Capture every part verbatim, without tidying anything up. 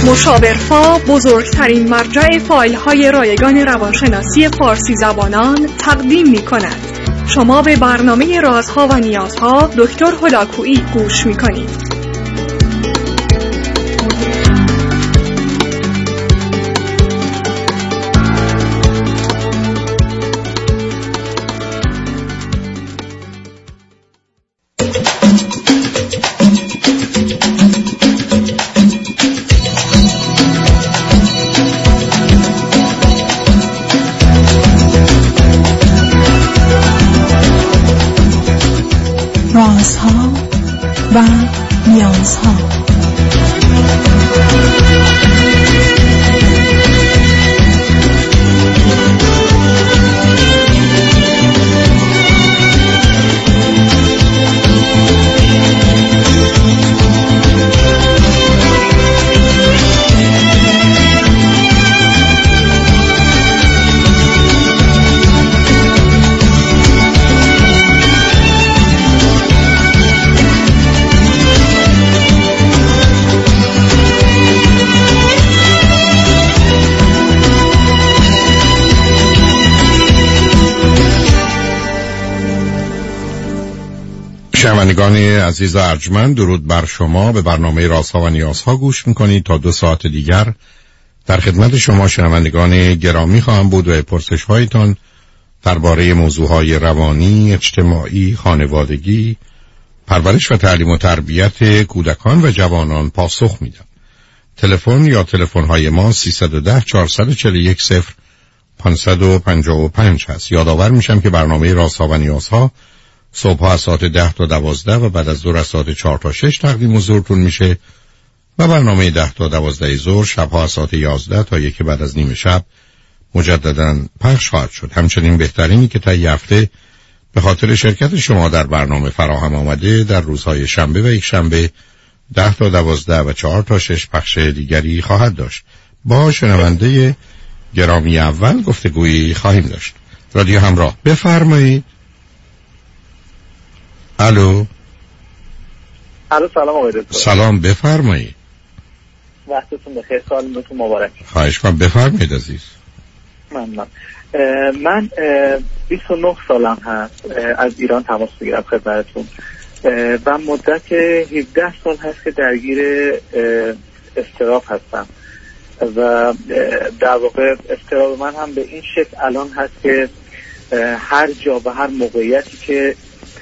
مشاورفا بزرگترین مرجع فایل های رایگان روانشناسی فارسی زبانان تقدیم می کند. شما به برنامه رازها و نیازها دکتر هلاکویی گوش می کنید. رازها و نیازها. شنوندگان عزیز و ارجمند، درود بر شما. به برنامه رازها و نیازها گوش میکنید. تا دو ساعت دیگر در خدمت شما شنوندگان گرامی خواهم بود و پرسش هایتان درباره موضوعهای روانی، اجتماعی، خانوادگی، پرورش و تعلیم و تربیت کودکان و جوانان پاسخ میدم. تلفن یا تلفن های ما سیصد و ده چهارصد و چهل و یک صفر پانصد و پنجاه و پنج هست. یادآور میشم که برنامه رازها و نیازها صبح از ساعت ده تا دوازده و بعد از ظهر از ساعت چهار تا شش تقدیم حضورتون میشه و برنامه ده تا دوازده ظهر شبها از ساعت یازده تا یک بعد از نیم شب مجددا پخش خواهد شد. همچنین بهترینی که طی هفته به خاطر شرکت شما در برنامه فراهم آمده در روزهای شنبه و یک شنبه ده تا دوازده و چهار تا شش پخش دیگری خواهد داشت. با شنونده گرامی اول گفتگویی خواهیم داشت. رادیو همراه، بفرمایید. الو. الو، سلام آقای دکتر. سلام، بفرمایید. وقتتون بخیر، سالتون مبارک. خواهش کنم، بفرمایید عزیز. ممنون. من بیست و نه سالم هست، از ایران تماس میگیرم خدمتتون و مدت هفده سال هست که درگیر اضطراب هستم و در واقع اضطراب من هم به این شکل الان هست که هر جا و هر موقعیتی که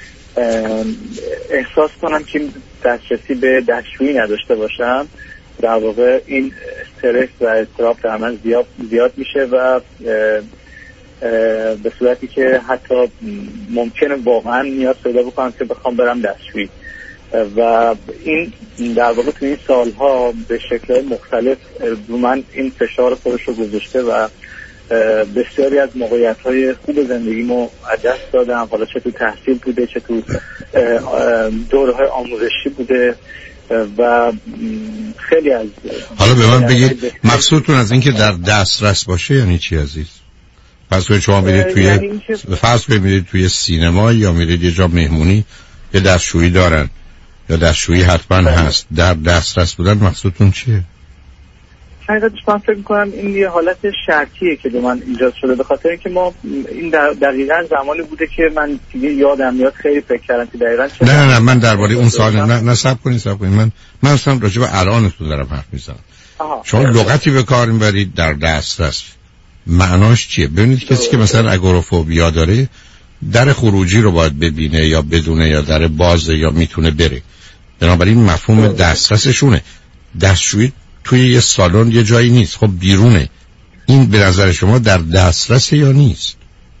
احساس کنم که دسترسی به دستشویی نداشته باشم، در واقع این استرس و اضطراب در من زیاد زیاد میشه و به صورتی که حتی ممکنه واقعا نیاز پیدا بکنم که بخوام برم دستشویی و این در واقع تو این سالها به شکل مختلف رو من این فشار خودش رو گذاشته و بسیاری از موقعیت‌های خوب زندگیمو از دست دادم، حالا چه تو تحصیل بوده چه تو دوره‌های آموزشی بوده و خیلی از. حالا به من بگید مقصودتون از این که در دسترس باشه یعنی چی عزیز؟ فرض کنید شما میرید توی یعنی فرض کنید میرید توی سینما یا میرید یه جا مهمونی، یه دستشویی دارن یا دستشویی حتما هست، در دسترس بودن مقصودتون چیه؟ حقیقتش من فکر میکنم این یه حالت شرطیه که به من ایجاد شده، به خاطر اینکه ما این دقیقاً زمانی بوده که من دیگه یادم میاد خیلی فکر کردم که دقیقاً چه. نه نه من درباره اون سال نه نه صبر کنید صبر کنید من من اصلا راجع به الانتون دارم حرف میزنم. شما لغتی به کار میبرید در دسترس، معناش چیه؟ ببینید کسی که مثلا اگوروفوبیا داره در خروجی رو باید ببینه یا بدونه یا در بازه یا میتونه بره، بنابراین مفهوم دسترسشونه. دستشویی توی یه سالن یه جایی نیست، خب بیرونه. این به نظر شما در دسترس یا نیست؟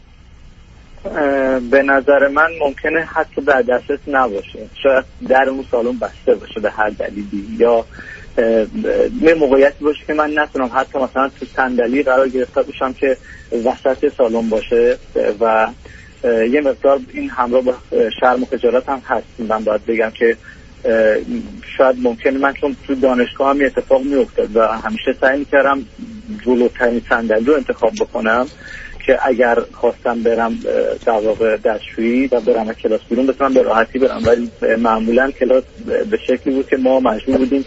به نظر من ممکنه حتی در دسترس نباشه، شاید در اون سالن بسته باشه به هر دلیلی یا یه موقعیتی باشه که من نتونم حتی مثلا تو صندلی قرار گرفته باشم که وسط سالن باشه و یه مقدار این همراه با شرم و خجالت هم هست. من باید بگم که شاید ممکنه من چون تو دانشگاه هم اتفاق می افتاد و همیشه سعی میکردم جلوترین صندلی رو انتخاب بکنم که اگر خواستم برم در واقع دستشویی و برم کلاس بیرون بتونم به راحتی برم، ولی معمولا کلاس به شکلی بود که ما مجبور بودیم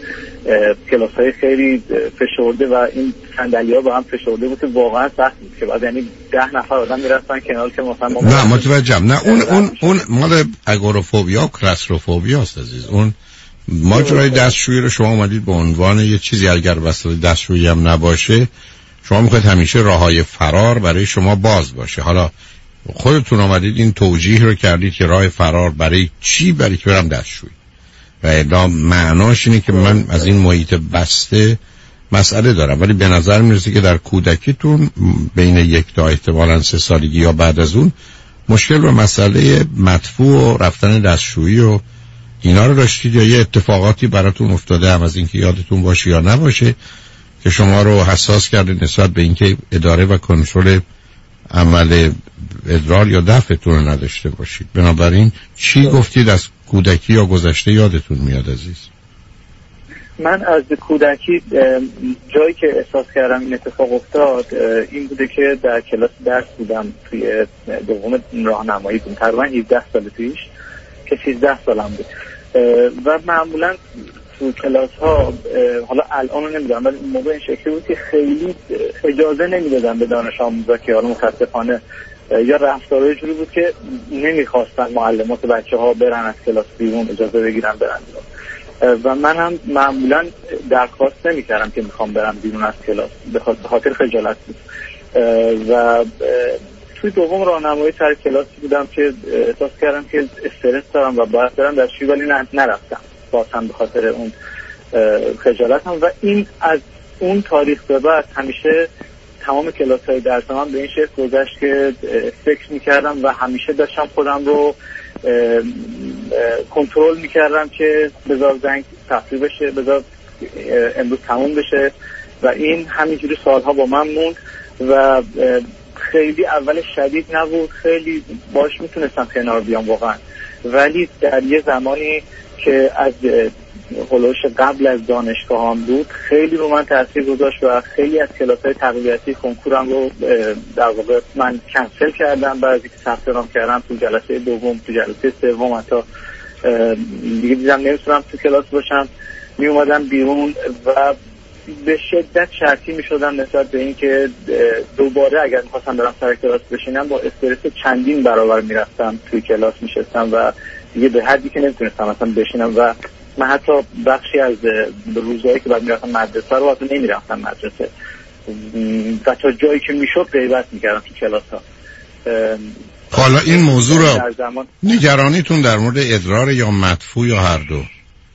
کلاس‌های خیلی فشرده و این صندلی‌ها با هم فشرده بود که واقعا سخت بود که بعد یعنی ده نفر آدم میرفتن کنار که مثلا ما نه متوجهم. نه اون اون اون مال اگوروفوبیا و کلاسروفوبیا است عزیز. اون ماجرای دستشویی رو شما اومدید به عنوان یه چیزی، اگر وسیله دستشویی هم نباشه شما میخواید همیشه راههای فرار برای شما باز باشه. حالا خودتون اومدید این توجیه رو کردید که راه فرار برای چی؟ برای که برم دستشویی. و اعلام معناش اینه که من از این محیط بسته مسئله دارم. ولی به نظر میرسه که در کودکیتون بین یک تا احتمالاً سه سالگی یا بعد از اون مشکل و مسئله مدفوع و رفتن دستشویی و اینا رو داشتید، یا یه اتفاقاتی براتون افتاده هم از اینکه یادتون باشه یا نباشه که شما رو حساس کرده نسبت به اینکه اداره و کنترل عمل ادرار یا دفعتون رو نداشته باشید. بنابراین چی گفتید از کودکی یا گذشته یادتون میاد عزیز؟ من از کودکی جایی که احساس کردم این اتفاق افتاد این بوده که در کلاس درس بودم، توی دوم راهنمایی بودم، تقریبا هفده سال پیش که سیزده سالم بود و معمولا تو کلاس ها، حالا الان رو نمیدونم ولی اون موقع این شکلی بود که خیلی اجازه نمیدادن به دانش آموزا که حالا متاسفانه یا رفتارهای جوری بود که نمیخواستن معلمات بچه ها برن از کلاس بیرون، اجازه بگیرن برن بیرون. و من هم معمولا درخواست نمیکردم که میخوام برم بیرون از کلاس به خاطر خجالت بود. و توی دوم راهنمایی سر کلاسی بودم که احساس کردم که استرس دارم و باید برم درسشویی ولی نرفتم بازم به خاطر اون خجالتم. و این از اون تاریخ به بعد همیشه تمام کلاس‌های درس من به این شکل گذشت که فکر می‌کردم و همیشه داشتم خودم رو کنترل می‌کردم که بذار زنگ تفریح بشه، بذار امروز تموم بشه و این همینجوری سالها با من موند و خیلی اول شدید نبود، خیلی باش میتونستم کنار بیام واقعا، ولی در یه زمانی که از هلوش قبل از دانشگاه هم بود خیلی رو من تاثیر گذاشت و خیلی از کلاس‌های تقویتی کنکورم رو در واقع من کنسل کردم. بعضی که ثبت نام کردم تو جلسه دوم، تو جلسه سوم حتی دیگه دیدم نمیتونم تو کلاس باشم، می اومدم بیرون و به شدت شرطی می شدم نسبت به این که دوباره اگر میخواستم برم سر کلاس بشینم با استرس چندین برابر میرفتم توی کلاس میشستم و دیگه به حدی که نمیتونستم اصلا بشینم و من حتی بخشی از روزایی که بعد میرفتم مدرسه رو اصلا نمیرفتم مدرسه و تا جایی که میشد غیبت میکردم تو کلاس ها. حالا این موضوع رو نگرانیتون در مورد ادرار یا مدفوع یا هر دو؟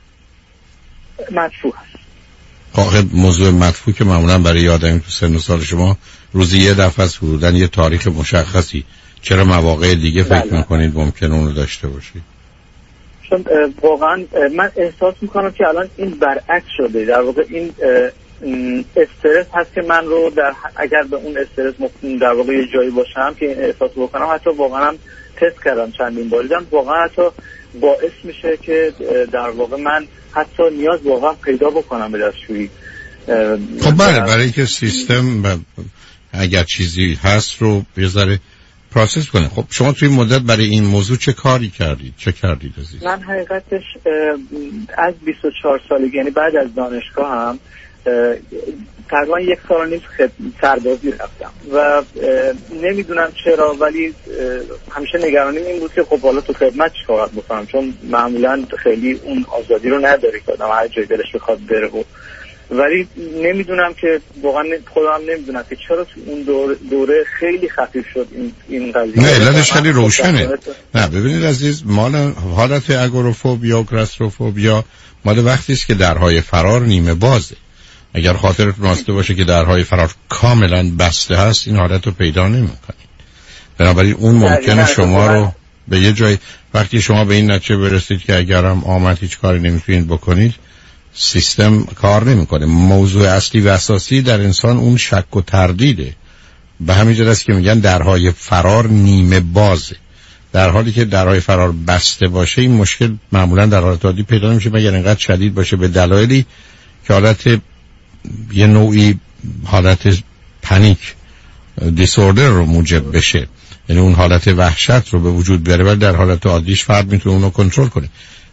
مدفوع هست. آخه موضوع مدفوع که معمولا برای آدمی تو سن و سال شما روزی یه دفعه از حدوداً یه تاریخ مشخصی، چرا مواقع دیگه فکر بله. میکنید ممکنه اون رو داشته باشید؟ چون واقعا من احساس میکنم که الان این برعکس شده، در واقع این استرس هست که من رو در اگر به اون استرس در واقع یه جایی باشم که این احساس بکنم، حتی واقعا هم تست کردم چندین بار دیدم، واقعا حتی باعث میشه که در واقع من حتی نیاز واقعا پیدا بکنم به دستشویی. خب بله، برای اینکه سیستم اگر چیزی هست رو یه ذره پروسس کنه. خب شما توی مدت برای این موضوع چه کاری کردید؟ چه کردید عزیز؟ من حقیقتش از بیست و چهار سالگی، یعنی بعد از دانشگاه هم تقریبا یک سال و نیم سربازی رفتم و نمیدونم چرا ولی همیشه نگرانیم این بود که خب حالا تو خدمت چیکار بکنم، چون معمولا خیلی اون آزادی رو نداری که آدم هر جای دلش بخواد بره و ولی نمیدونم که واقعا خودم نمیدونم که چرا تو اون دوره, دوره خیلی خفیف شد این این قضیه. نه علتش خیلی روشنه. نه ببینید عزیز، مال حالت اگوروفوبیا و کلاسروفوبیا مال وقتی است که درهای فرار نیمه بازه. اگر خاطرتون راسته باشه که درهای فرار کاملا بسته هست این حالت رو پیدا نمی‌کنید. بنابراین اون ممکنه شما رو به یه جای وقتی شما به این نتیجه برسید که اگرم آمد هیچ کاری نمیتونید بکنید، سیستم کار نمیکنه. موضوع اصلی و اساسی در انسان اون شک و تردیده. به همین جهت است که میگن درهای فرار نیمه بازه. در حالی که درهای فرار بسته باشه این مشکل معمولا در حالت عادی پیدا نمیشه مگر اینقدر شدید باشه به دلایلی که حالت یه نوعی حالت پنیک دیسوردر رو موجب بشه، یعنی اون حالت وحشت رو به وجود بیاره، ولی در حالت عادیش فرد میتونه اون رو کنترل کنه.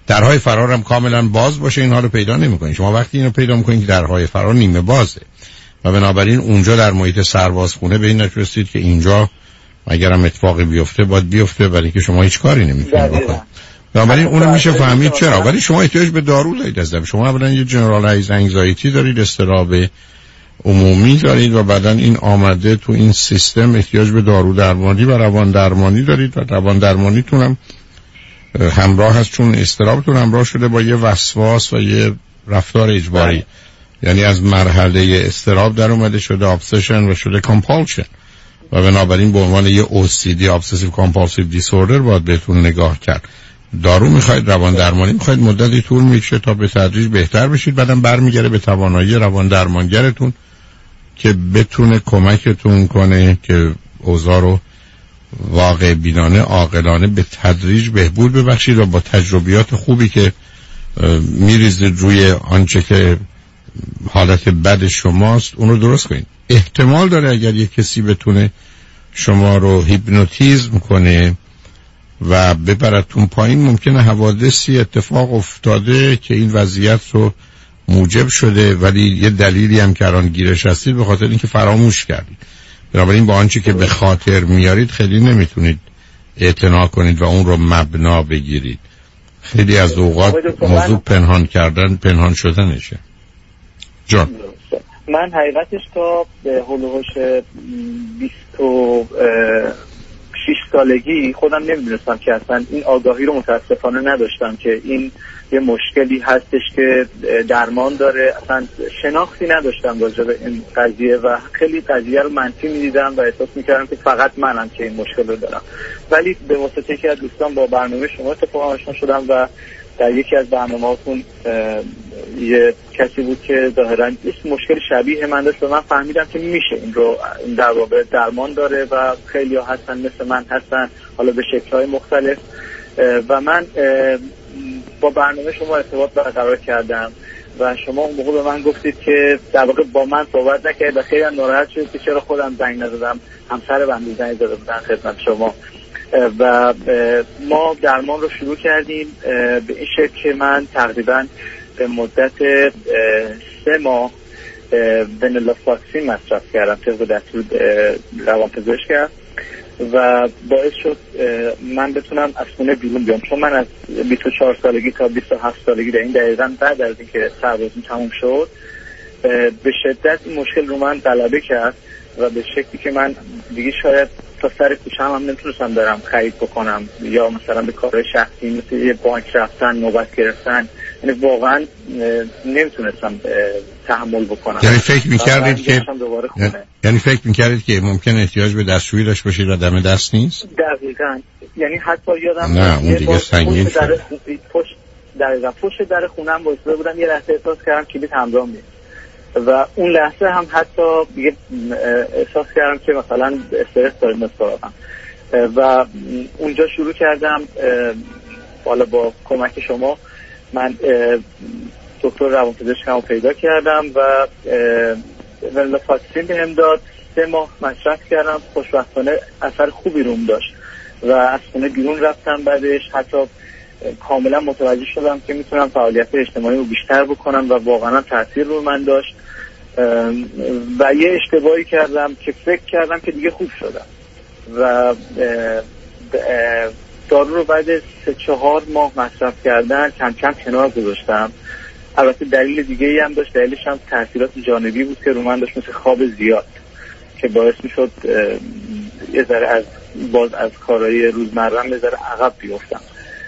درهای فرار هم کاملا باز باشه اینها رو پیدا نمی‌کنید. شما وقتی اینو پیدا می‌کنید که درهای فرار نیمه بازه و بنابراین اونجا در محیط سربازخونه به این نتیجه رسید که اینجا اگرم اتفاقی بیفته باید بیفته، ولی که شما هیچ کاری نمی‌تونید بکنید. بنابراین اونو میشه فهمید چرا. ولی شما احتیاج به دارو دارید. از شما اولا یه جنرالایز انگزایتی دارید، اضطراب عمومی دارید و بعداً این آمده تو این سیستم احتیاج به دارو درمانی و روان درمانی دارید و روان درمانیتون هم همراه هست چون اضطرابتون همراه شده با یه وسواس و یه رفتار اجباری. یعنی از مرحله اضطراب در اومده شده ابسشن و شده کامپالشن و بنابراین به عنوان یه او سی دی ابسسیو کامپالسیو دیسوردر باید بهتون نگاه کرد. دارو میخواید، روان درمانی میخواید، مدتی طول میکشه تا به تدریج بهتر بشید، بعدم برمیگره به توانایی روان درمانگرتون که بتونه کمکتون کنه که اوضاع رو واقع بینانه عاقلانه به تدریج بهبود ببخشید و با تجربیات خوبی که میریزید روی آنچه که حالت بد شماست اون رو درست کنید. احتمال داره اگر یک کسی بتونه شما رو هیپنوتیزم کنه و ببرتون پایین، ممکنه حوادثی اتفاق افتاده که این وضعیت رو موجب شده، ولی یه دلیلی هم که الان گیرش هستید به خاطر اینکه فراموش کردید. بنابراین با آنچه که به خاطر میارید خیلی نمیتونید اعتنا کنید و اون رو مبنا بگیرید. خیلی از اوقات موضوع پنهان کردن پنهان شدنشه. جان من حقیقتش تا هلوهوش بیست و شش سالگی خودم نمیدونستم که اصلا این آگاهی رو متاسفانه نداشتم که این یه مشکلی هستش که درمان داره. اصلا شناختی نداشتم راجع به این قضیه و خیلی قضیه رو منفی میدیدم و احساس میکردم که فقط منم که این مشکل رو دارم. ولی به واسطه که از دوستان با برنامه شما اتفاقا آشنا شدم و در یکی از برنامه‌هاتون یه کسی بود که ظاهراً این مشکل شبیه من داشت و من فهمیدم که میشه این رو در واقع درمان داره و خیلی ها هستن مثل من هستن، حالا به شکل‌های مختلف. و من با برنامه شما ارتباط برقرار کردم و شما اون موقع به من گفتید که در واقع با من صحبت نکردید و خیلی ناراحت شدید که چرا خودم زنگ نزدم، همسر بنده زنگ زده بودن خدمت شما و ما درمان رو شروع کردیم به این شکل که من تقریبا به مدت سه ماه ونلاکسین مصرف کردم طبق دستور روانپزشک و باعث شد من بتونم از خونه بیرون بیام، چون من از بیست و چهار سالگی تا بیست و هفت سالگی در این دقیقاً بعد از اینکه سربازیم تموم شد به شدت این مشکل رو من غلبه کرد و به شکلی که من دیگه شاید تا سر کوچه هم, هم نمیتونستم برم خرید بکنم یا مثلا به کار شخصی مثل یه بانک رفتن، نوبت گرفتن، یعنی واقعا نمیتونستم تحمل بکنم. یعنی فکر میکردید که یعنی فکر میکردید که ممکن احتیاج به دستشویی داشت باشید و دم دست نیست؟ دقیقاً. یعنی حتی یادم نه اون دیگه سنگین شد. پشت دقیقاً پشت در خونم وایساده بودم، یه لحظه احساس کردم کلیت همراه نیست و اون لحظه هم حتی دیگه احساس کردم که مثلا استرس دارم مثلا و اونجا شروع کردم حالا با کمک شما من دکتر روانپزشک هم پیدا کردم و ونلاکسین بهم داد. سه ماه مصرف کردم، خوشبختانه اثر خوبی روم داشت و از خونه بیرون رفتم. بعدش حتی کاملا متوجه شدم که میتونم فعالیت اجتماعی رو بیشتر بکنم و واقعا تاثیر رو من داشت و یه اشتباهی کردم که فکر کردم که دیگه خوب شدم و دارو رو بعد سه چهار ماه مصرف کردن کم کم کنار گذاشتم. البته دلیل دیگه ای هم داشت، دلیلش هم تاثیرات جانبی بود که رو من داشت، مثل خواب زیاد که باعث میشد یه ذره از باز از کارهای روزمره‌ام یه ذره عقب بیفتم.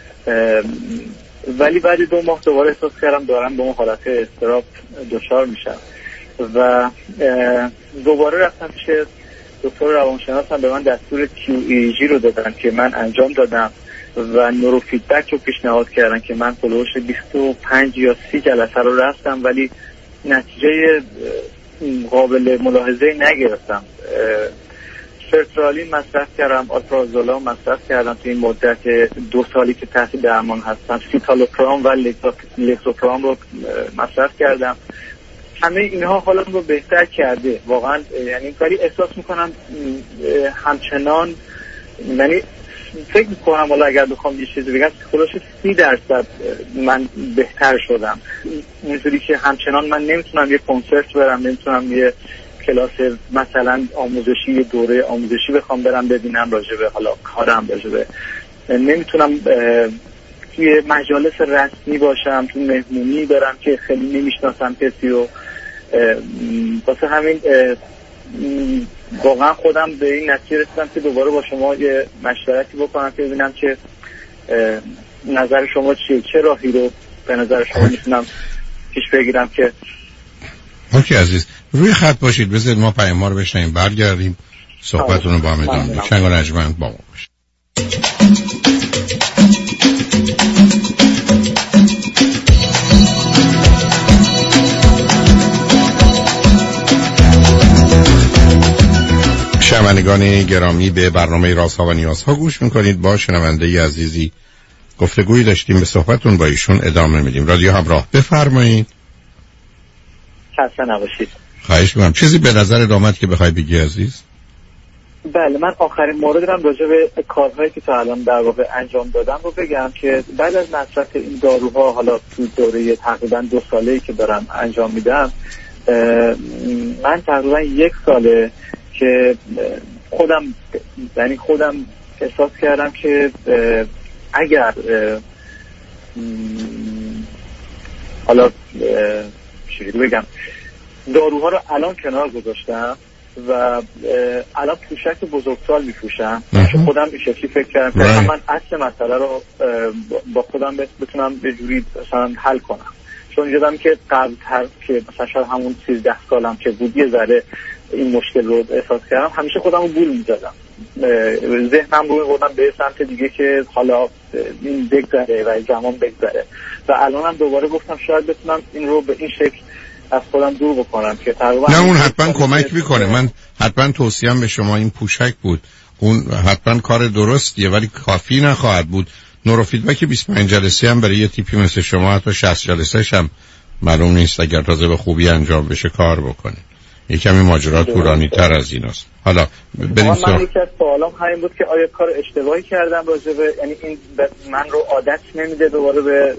ولی بعد دو ماه دوباره احساس کردم دارم به اون حالت اضطراب دچار میشم و دوباره رفتم پیش دکتر روانشناسم، به من دستور کیو ای جی رو دادن که من انجام دادم و نورو فیدبک رو پیشنهاد کردن که من پلوش بیست و پنج یا سی جلسه رو رفتم ولی نتیجه قابل ملاحظه نگرفتم. سرترالین مصرف کردم، آلپرازولام مصرف کردم تو این مدت دو سالی که تحت درمان هستم، سیتالوپرام و لکزوپرام رو مصرف کردم. همه اینها حالم رو بهتر کرده واقعا، یعنی ولی احساس میکنم همچنان یعنی فکر میکنم حالا اگر بخوام یه چیزی بگم خلاص سی درصد من بهتر شدم. اینجوری که همچنان من نمیتونم یه کنسرت برم، نمیتونم یه کلاس مثلا آموزشی، یه دوره آموزشی بخوام برم ببینم راجبه حالا کارم، راجبه نمیتونم توی مجالس رسمی باشم، توی مهمونی برم که خیلی نمیشناسم کسی رو. واسه همین واقعا خودم به این نتیجه رسیدم که دوباره با شما یه مشورتی بکنم که ببینم که نظر شما چیه، چه راهی رو به نظر شما میتونم پیش بگیرم که. اوکی عزیز، روی خط باشید، بذارید ما پیام ها رو بشنیم، برگردیم صحبتون رو با هم ادامه بدیم. شنگ و نجمند با ما باشید. شنوندگان گرامی، به برنامه رازها و نیازها گوش میکنید. با شنونده عزیزی گفتگویی داشتیم، به صحبتون با ایشون ادامه میدیم. رادیو همراه، بفرمایید. خسته نباشید. خواهش میکنم. چیزی به نظر آمد که بخوای بگی عزیز؟ بله، من آخرین مورد رو راجع به کارهایی که تا الان در واقع انجام دادم رو بگم که بعد از مصرف این داروها، حالا تو دوره تقریبا دو ساله‌ای که دارم انجام میدم، من تقریبا یک ساله که خودم یعنی خودم احساس کردم که اگر حالا چجوری بگم، داروها رو الان کنار گذاشتم و الان پوشک بزرگسال میپوشم، که خودم این شکلی فکر کردم که من اصل مسئله رو با خودم بتونم به جوری مثلا حل کنم. چون دیدم که قبل‌تر که مثلا شاید همون سیزده سالم که بود یه ذره این مشکل رو احساس کردم، همیشه خودم رو گول می‌زدم، ذهنم رو می‌بردم به سمت دیگه که حالا این بگذره و زمان بگذره. و الانم دوباره گفتم شاید بتونم این رو به این شکل از خودم دور بکنم که تقریبا نه اون حتما کمک میکنه. من حتما توصیه‌ام به شما این پوشک بود، اون حتما کار درستیه ولی کافی نخواهد بود. نورو فیدبک بیست و پنج جلسه هم برای یه تیپی مثل شما حتی شصت جلسه‌ش هم معلوم نیست اگر تازه به خوبی انجام بشه کار بکنه. یک کمی ماجرا طولانی تر از ایناست. حالا بریم سراغ. من یکی از سوالام همین بود که آیا کار اشتباهی کردم راجع به، یعنی این من رو عادت نمیده دوباره به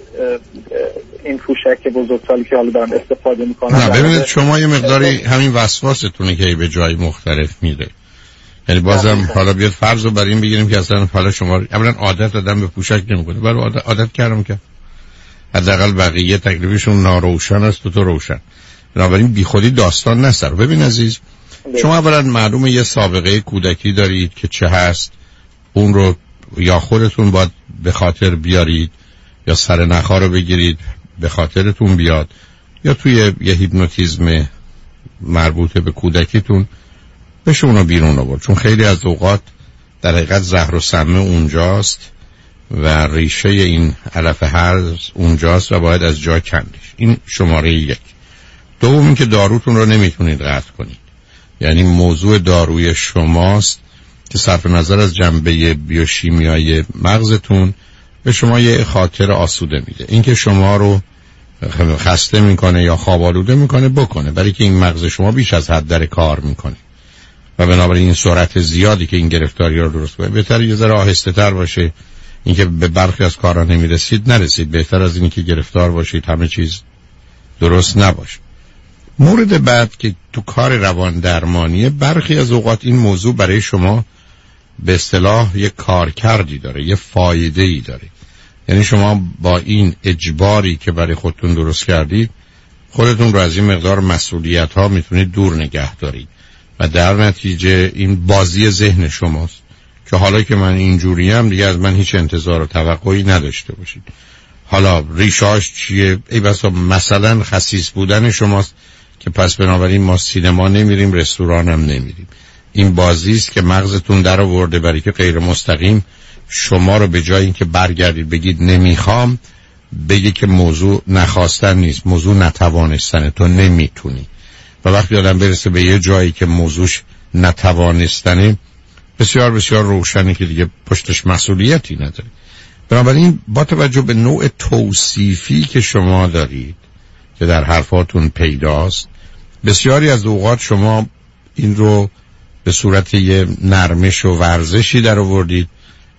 این پوشک بزرگسالی که حالا دارم استفاده میکنم. نه ببینید شما یه مقداری همین وسواستونه که به جای مختلف میده. یعنی بازم حالا بیاد فرض رو بر این بگیریم که اصلا حالا شما اولا عادت آدم به پوشک نمیکنه، ولی عادت, عادت کردم که حداقل بقیه تکلیفشون ناروشن است تو تو روشن. بنابراین بی خودی داستان نسر. ببین عزیز، شما اولا معلومه یه سابقه کودکی دارید که چه هست، اون رو یا خودتون باید به خاطر بیارید یا سر نخا رو بگیرید به خاطرتون بیاد، یا توی یه هیپنوتیزم مربوط به کودکیتون بشه اونو بیرون آورد. چون خیلی از اوقات در حقیقت زهر و سمه اونجاست و ریشه این علف هرز اونجاست و باید از جا کندش. این شماره یک. دوم این که داروتون رو نمیتونید قطع کنید، یعنی موضوع داروی شماست که صرف نظر از جنبه بیوشیمیایی مغزتون به شما یه خاطر آسوده میده. این که شما رو خسته میکنه یا خواب آلوده میکنه بکنه، برای که این مغز شما بیش از حد در کار میکنه و بنابراین این سرعت زیادی که این گرفتاری رو درست کنه بهتر یه ذره آهسته تر باشه. اینکه به برخی از کارا نمیرسید نرسید، بهتر از اینی که گرفتار باشید همه چیز درست نباشه. مورد بعد که تو کار روان درمانیه، برخی از اوقات این موضوع برای شما به اصطلاح یه کارکردی داره، یه فایده‌ای داره. یعنی شما با این اجباری که برای خودتون درست کردید خودتون رو از این مقدار مسئولیت ها میتونید دور نگه دارید و در نتیجه این بازی ذهن شماست که حالا که من اینجوریم دیگه از من هیچ انتظار و توقعی نداشته باشید. حالا ریشاش چیه؟ ای بسا مثلا خسیس بودن شماست که پس بنابراین ما سینما نمیریم، رستوران هم نمیریم. این بازی است که مغزتون در آورده برای که غیر مستقیم شما رو به جای اینکه برگردید بگید نمیخوام، بگید که موضوع نخواستن نیست، موضوع نتوانستن، تو نمیتونی. و وقتی آدم برسه به یه جایی که موضوعش نتوانستنه بسیار بسیار روشنه که دیگه پشتش مسئولیتی نداره. بنابراین با توجه به نوع توصیفی که شما دارید که در حرفاتون پیداست، بسیاری از اوقات شما این رو به صورت یه نرمش و ورزشی در آوردید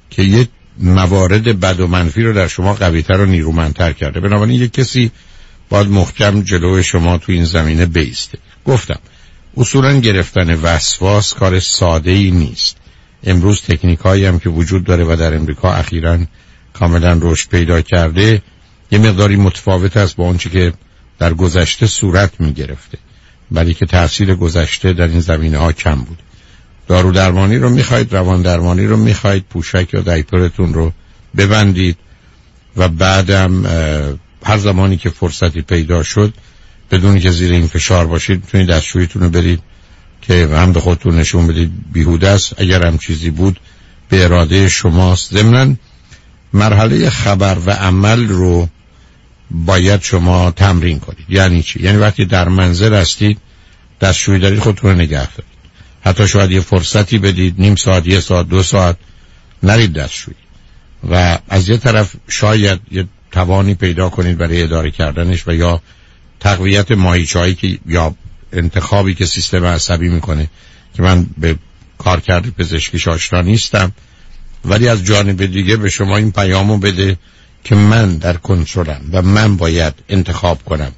که یه موارد بد و منفی رو در شما قوی‌تر و نیرومندتر کرده. بنابراین یک کسی باید محکم جلوی شما تو این زمینه بیسته. گفتم اصولا گرفتن وسواس کار ساده‌ای نیست. امروز تکنیکایی هم که وجود داره و در امریکا اخیراً کاملا رشد پیدا کرده یه مقداری متفاوت است با اونچه که در گذشته صورت می گرفته، ولی که تاثیر گذشته در این زمینه ها کم بود. دارو درمانی رو میخواید، روان درمانی رو میخواید، پوشک یا دایپرتون رو ببندید و بعدم هر زمانی که فرصتی پیدا شد بدون که زیر این فشار باشید میتونید دستشوییتون رو برید که هم به خودتون نشون بدید بیهوده است. اگر هم چیزی بود به اراده شماست. ضمناً مرحله خبر و عمل رو باید شما تمرین کنید. یعنی چی؟ یعنی وقتی در منزل هستید دستشویی دارید خودتون رو نگه دارید. حتی شاید یه فرصتی بدید، نیم ساعت، یه ساعت، دو ساعت نرید دستشویی و از یه طرف شاید یه توانی پیدا کنید برای اداره کردنش و یا تقویت ماهیچه‌ای که یا انتخابی که سیستم عصبی میکنه که من به کارکرد پزشکیش آشنا نیستم، ولی از جانب دیگه به شما این پیامو بده که من در کنترلم و من باید انتخاب کنم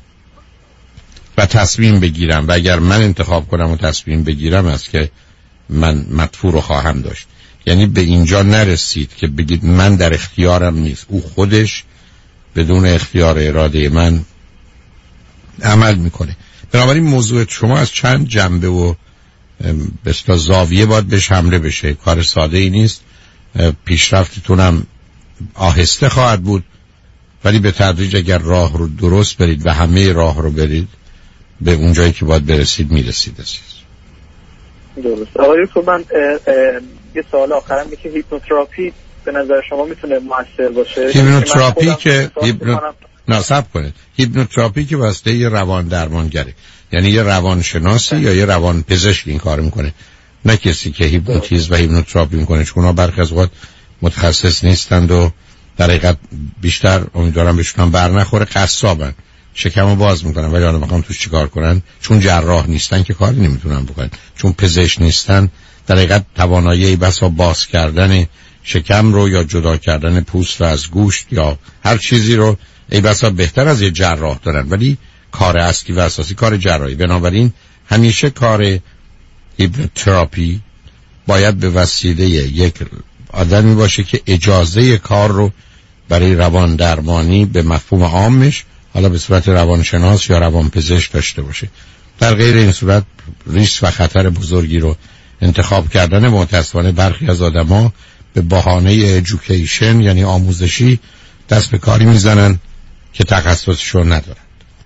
و تصمیم بگیرم و اگر من انتخاب کنم و تصمیم بگیرم است که من مدفوع رو خواهم داشت. یعنی به اینجا نرسید که بگید من در اختیارم نیست، او خودش بدون اختیار اراده من عمل میکنه. بنابراین موضوع شما از چند جنبه و به اصطلاح زاویه باید بهش حمله بشه. کار ساده ای نیست. پیشرفتتونم آهسته خواهد بود، ولی به تدریج اگر راه رو درست برید و همه راه رو برید به اون جایی که باید برسید میرسید. درست. آقای دکتر من یه سوال آخرم اینه که هیپنوتراپی به نظر شما میتونه موثر باشه؟ هیپنوتراپی که هیپنو... نصب کنید. هیپنوتراپی که واسطه یه روان درمانگره، یعنی یه روانشناسی یا یه روان پزشک این کار میکنه، نه کسی که هیپنوتیزم و هیپنوتراپی میکنه، چون اونا برخی از وقت متخصص نیستند و در حقیقت بیشتر امیدوارم بهشون بر نخوره قصابن، شکمو باز میکنن ولی حالا میخوام توش چیکار کنن، چون جراح نیستن که کاری نمیتونن بکنن، چون پزشک نیستن در حقیقت توانایی بسا باز کردن شکم رو یا جدا کردن پوست از گوشت یا هر چیزی رو ای بسا بهتر از یه جراح دارن، ولی کار اصلی و اساسی کار جراحی. بنابراین همیشه کار هیپنوتراپی باید به وسیله یک آدمی باشه که اجازه کار رو برای روان درمانی به مفهوم عامش حالا به صورت روانشناس یا روانپزشک داشته باشه. در غیر این صورت ریسک و خطر بزرگی رو انتخاب کردن متأسفانه برخی از آدما به بهانه education یعنی آموزشی دست به کاری میزنن که تخصصشون ندارن.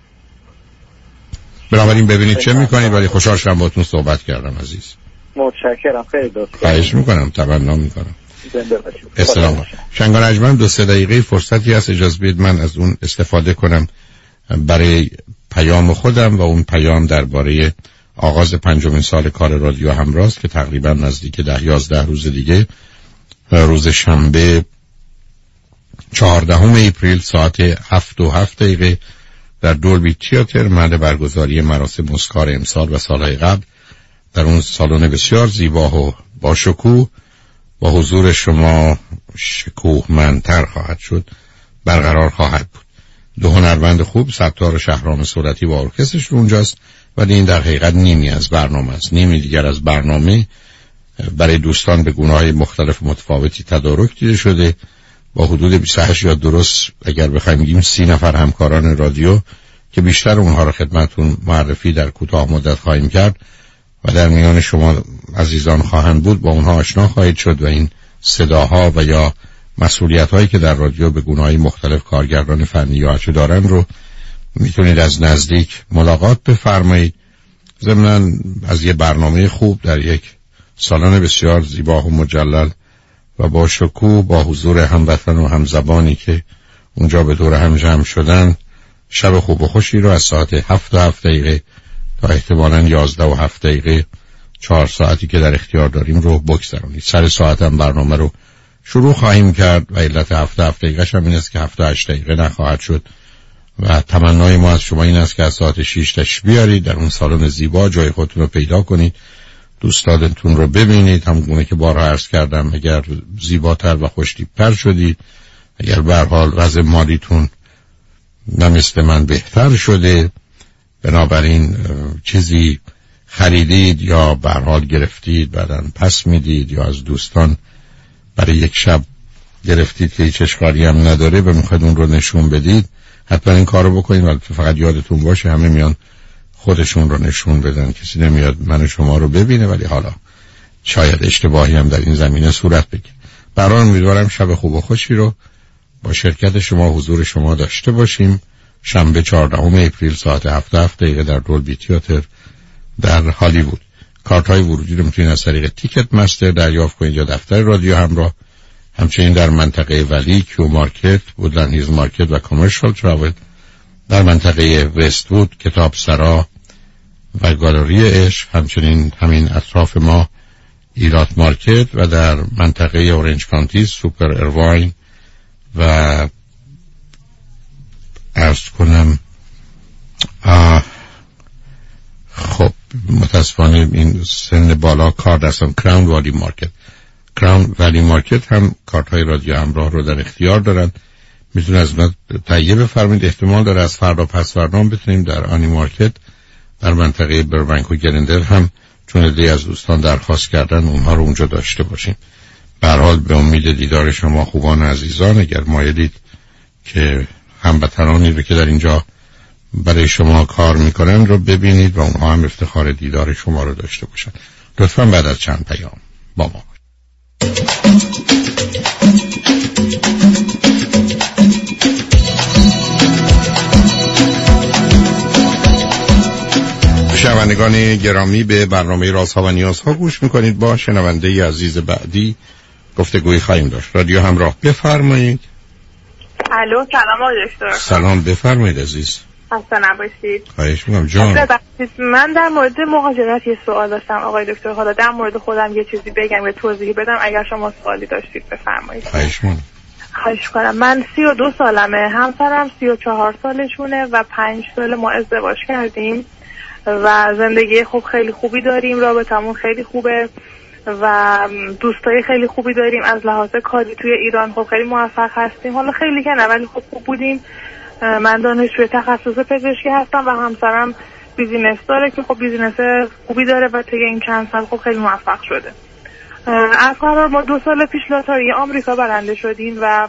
بنابراین ببینید چه میکنید. ولی خوشحال شدم باهاتون صحبت کردم عزیز. متشکرم. خیلی دوست خواهش میکنم. تمنا میکنم. اسلام. شنگان اجمن دو سه دقیقه فرصتی هست، اجازه بدید من از اون استفاده کنم برای پیام خودم و اون پیام درباره آغاز پنجمین سال کار رادیو همراست که تقریبا نزدیک ده یازده روز دیگه روز شنبه چهاردهم اپریل ساعت هفت و هفت دقیقه در دولبی تئاتر محل برگزاری مراسم اسکار امسال و سالهای قبل در اون سالن بسیار زیبا و با شکوه با حضور شما شکوهمندتر خواهد شد برقرار خواهد بود. دو هنرمند خوب ستار شهرام صورتی و ارکسترش رو اونجاست، ولی این در حقیقت نیمی از برنامه است. نیمی دیگر از برنامه برای دوستان به گونه‌های مختلف متفاوتی تدارک دیده شده با حدود بیست و هشت یا درست اگر بخوایم بگیم سی نفر همکاران رادیو که بیشتر اونها رو خدمتون معرفی در کوتاه مدت خواهیم کرد و در میان شما عزیزان خواهند بود، با اونها آشنا خواهید شد و این صداها و یا مسئولیت‌هایی که در رادیو به گونه‌های مختلف کارگردان فنی یا چه دارن رو میتونید از نزدیک ملاقات بفرمایید. ضمناً از یه برنامه خوب در یک سالن بسیار زیبا و مجلل و با شکوه با حضور هموطن و همزبانی که اونجا به دور هم جمع شدن شب خوب و خوشی رو از ساعت هفت و هفت دقیقه تا احتمالاً یازده و هفت دقیقه چهار ساعتی که در اختیار داریم رو بگذرونید. سر ساعت هم برنامه رو شروع خواهیم کرد و علت هفت و هفت دقیقه هم این است که هفت و هشت دقیقه نخواهد شد و تمنای ما از شما این است که از ساعت شش تشریف بیارید در اون سالن زیبا جای خودتون رو پیدا کنید دوستانتون رو ببینید، همونگونه که بارها عرض کردم اگر زیباتر و خوشتیپ‌تر شدید، اگر به هر حال وضع مالیتون نه مثل من بهتر شده، بنابراین چیزی خریدید یا به هر حال گرفتید بعداً پس میدید یا از دوستان برای یک شب گرفتید که هیچ اشکالی هم نداره و میخواید اون رو نشون بدید، حتما این کارو بکنید. ولی فقط یادتون باشه همه میان خودشون رو نشون بدن، کسی نمیاد من شما رو ببینه، ولی حالا شاید اشتباهی هم در این زمینه صورت بگیره. برای امیدوارم شب خوب و خوشی رو با شرکت شما حضور شما داشته باشیم. شنبه چهاردهم اپریل ساعت هفت هفت دقیقه در دولبی تئاتر در هالیوود. کارت های ورودی رو میتونید از طریق تیکت مستر دریافت کنید یا دفتر رادیو همراه. همچنین در منطقه ولی، کیو مارکت، وودلند هیلز مارکت و کامرشال تراول، در منطقه وست‌وود، کتاب سرا و گالری عشق، همچنین همین اطراف ما ایلات مارکت و در منطقه اورنج کانتی سوپر ارواین و عرض کنم آه خب متاسفانه این سن بالا کار دستم کراون والی مارکت کراون ولی مارکت هم کارت های رادیو همراه رو در اختیار دارن. میتونه از من تهیه بفرمایید. احتمال داره از فردا پس فردا بتونیم در آنی مارکت در منطقه بربنک و گرندل هم، چون عده‌ای از دوستان درخواست کردن، اونها رو اونجا داشته باشیم. به هر حال به امید دیدار شما خوبان عزیزان، اگر مایلید که هموطنانی رو که در اینجا برای شما کار میکنن رو ببینید و اونها هم افتخار دیدار شما رو داشته باشن، لطفاً بعد از چند پیام با ما. شنوندگان گرامی، به برنامه رازها و نیازها گوش میکنید. با شنونده ی عزیز بعدی گفتگوی خواهیم داشت. رادیو همراه، بفرمایید. الو، سلام آقای دکتر. سلام، بفرمایید عزیز. خسته نباشید. خواهش می‌کنم جان. من در مورد مهاجرت یه سوال داشتم آقای دکتر. حالا در مورد خودم یه چیزی بگم، یه توضیحی بدم، اگر شما سوالی داشتید بفرمایید. خواهش می‌کنم. خواهش کنم. من سی و دو سالمه، همسرم سی و چهار سالشونه و پنج سال ما ازدواج کردیم و زندگی خوب خیلی خوبی داریم، رابطمون خیلی خوبه و دوستای خیلی خوبی داریم. از لحاظ کاری توی ایران خب خیلی موفق هستیم، حالا خیلی که نه ولی خب خوب بودیم. من دانشجوی تخصص پزشکی هستم و همسرم بیزینس داره که خب بیزینس خوبی داره و طی این چند سال خب خیلی موفق شده. از قرار ما دو سال پیش لاتاری آمریکا برنده شدیم و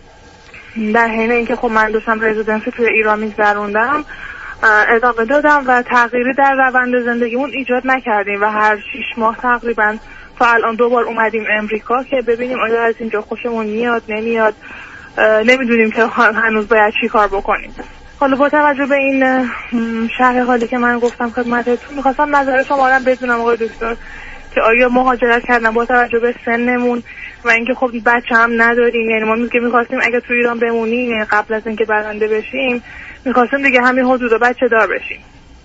در حین اینکه خب من داشتم رزیدنسی توی ایران می‌گذروندم ادامه دادم و تغییری در روند زندگیمون ایجاد نکردیم و هر شیش ماه تقریبا تا الان دوبار اومدیم امریکا که ببینیم آیا از اینجا خوشمون میاد نمیاد، نمیدونیم که هنوز باید چی کار بکنیم. حالا با توجه به این شرح حالی که من گفتم خدمتتون، میخواستم نظر شما رو بدونم آقای دکتر که آیا مهاجرت کردن با توجه به سنمون و اینکه خب بچه هم نداریم، یعنی ما میگه میخواستیم اگه تو ایران بمونیم قبل از اینکه برنده بشیم میخواستیم دیگه همین حدود بچه دار بشیم،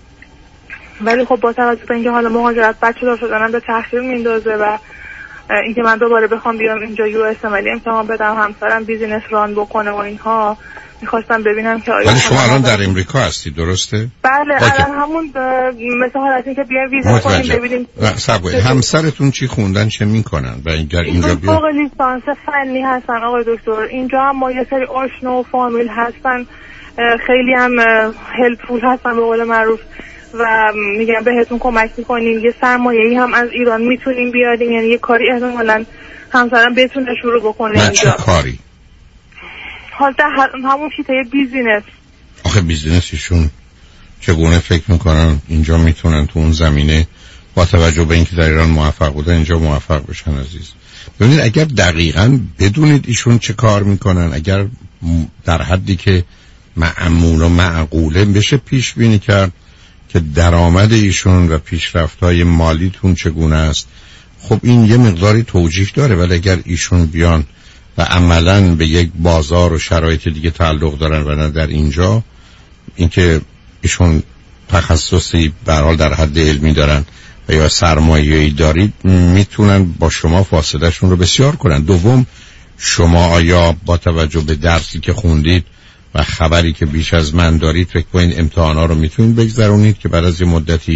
ولی خب با توجه به اینکه حالا مهاجرت بچه دار شدنم به تاخیر میندازه و اینکه من دوباره بخوام بیام اینجا یو اس ولی امتحان بدم، همسرم بیزینس ران بکنه و اینها، میخواستم ببینم که آیا. ولی شما الان در امریکا هستی درسته؟ بله الان همون مثل حالتی که بیایم ویزا کنیم ببینیم. صبر همسرتون چی خوندن، چه میکنن و اینجا اینجا بیان؟ فوق لیسانس فنی هستن آقای دکتر. اینجا هم ما یه سری آشنا و فامیل هستن، خیلی هم هلپفول هستن به قول معروف و میگم بهتون کمک میکنیم. یه سرمایه‌ای هم از ایران میتونیم بیاریم، یعنی یه کاری احتمالاً همسرم بتونه شروع بکنه اینجا. چه کاری؟ حالا همون شیطه بیزینس. آخه بیزینسشون چگونه فکر میکنن اینجا میتونن تو اون زمینه با توجه به اینکه در ایران موفق بودن اینجا موفق بشن عزیز؟ ببینید اگر دقیقاً بدونید ایشون چه کار میکنن، اگر در حدی که معمول و معقوله بشه پیش بینی کرد که درآمد ایشون و پیشرفت‌های مالیتون چگونه است، خب این یه مقداری توجیه داره. ولی اگر ایشون بیان و عملاً به یک بازار و شرایط دیگه تعلق دارن و نه در اینجا، اینکه ایشون تخصصی به هر حال در حد علمی دارن و یا سرمایه‌ای دارید، میتونن با شما فاصله‌شون رو بسیار کنن. دوم، شما آیا با توجه به درسی که خوندید و خبری که بیش از من دارید فکر کنید امتحانا رو میتونید بگذرونید که بعد از یه مدتی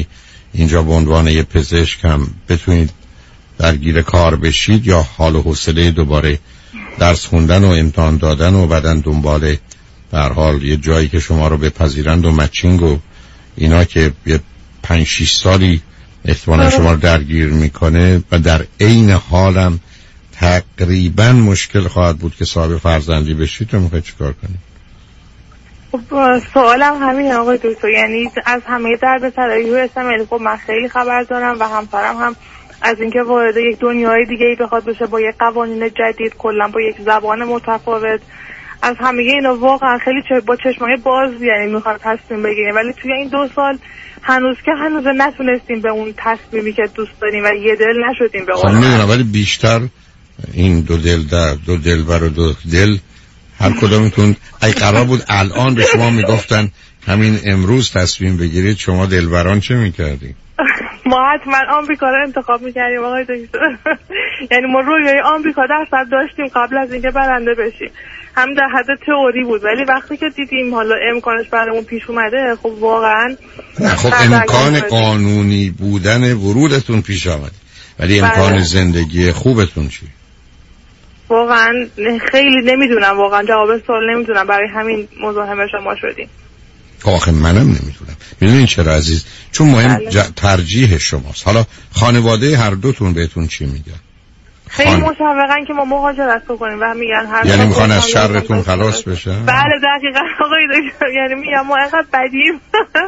اینجا به عنوان یه پزشک هم بتونید درگیر کار بشید، یا حال و حوصله دوباره درس خوندن و امتحان دادن و بعدن دنبال به هر حال یه جایی که شما رو بپذیرند و مچینگ و اینا که یه پنج شیش سالی احتمالا شما رو درگیر میکنه و در عین حالم تقریبا مشکل خواهد بود که صاحب فرزندی بشید، تو میخواید چیکار کنید؟ خب سوالم همین آقای دکتر، یعنی از همه درد سرایی هستم، یعنی خب من خیلی خبر دارم و همسرم هم از اینکه وارد یک دنیای دیگه ای بخواد بشه با یک قوانین جدید، کلا با یک زبان متفاوت، از همه اینا واقعا خیلی چه با چشمای باز یعنی میخواد تصمیم بگیریم، ولی توی این دو سال هنوز که هنوز نتونستیم به اون تصمیمی که دوست داریم و یه دل نشدیم به اون. میدونم ولی بیشتر این دو دل در دو دل و دو دل هر کدومتون ای قرار بود الان به شما میگفتن همین امروز تصمیم بگیرید، شما دلبران چه میکردید؟ ما حتما آمریکا رو انتخاب میکردیم آقای دکتر. یعنی ما رویای آمریکا در سر داشتیم قبل از اینکه برنده بشیم، هم در حد تئوری بود، ولی وقتی که دیدیم حالا امکانش برامون پیش اومده، خب واقعا خب امکان قانونی بودن ورودتون پیش آمد، ولی امکان بله. زندگی خوبتون چی؟ واقعا خیلی نمیدونم، واقعا جواب سوال نمیدونم، برای همین مزاحم شما شدیم. آخه منم نمیدونم. میدونین چرا عزیز؟ چون مهم بله. ج... ترجیح شماست. حالا خانواده هر دوتون بهتون چی میگن؟ خیلی خان... مشوقن که ما مهاجرت بکنیم و میگن هر یعنی میخوان از شرتون خلاص بشن؟ بله دقیقاً آقای دکتر، یعنی میگن ما اینقدر بدیم.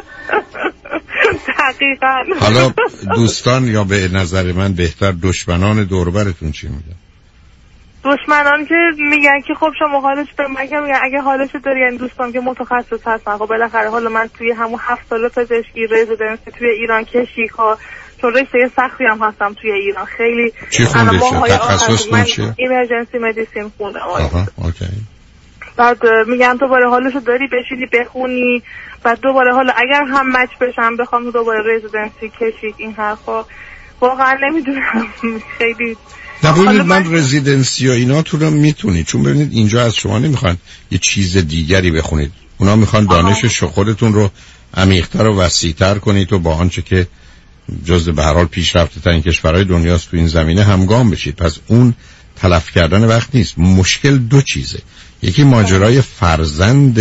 دقیقاً. حالا دوستان یا به نظر من بهتر دشمنان دور و برتون چی میگن؟ دشمنان که میگن که خب شما حالش به من که میگن اگه حالش داری، یعنی دوستان که متخصص هستن، خب بالاخره حالا من توی همون هفت سال پزشکی رزیدنسی توی ایران کشیک ها، چون رشته سختی هم هستم توی ایران خیلی. چی خونده شد؟ تخصصتون چیه؟ ایمرجنسی مدیسین خوندم. آها اوکی. بعد میگن دوباره حالشو داری بشینی بخونی، بعد دوباره حالا اگر هم مچ بشم بخوام دوباره رزیدنسی کشیک، این حرفا واقعا نمیدونم. خیلی نبودید من رزیدنسی و اینا تو رو میتونید، چون ببینید اینجا از شما نمیخوان یه چیز دیگری بخونید، اونا میخوان دانش خودتون رو عمیق‌تر و وسیع‌تر کنید و با آنچه که جزء به هر حال پیشرفته ترین کشورهای دنیاست تو این زمینه همگام بشید. پس اون تلف کردن وقت نیست. مشکل دو چیزه، یکی ماجرای فرزند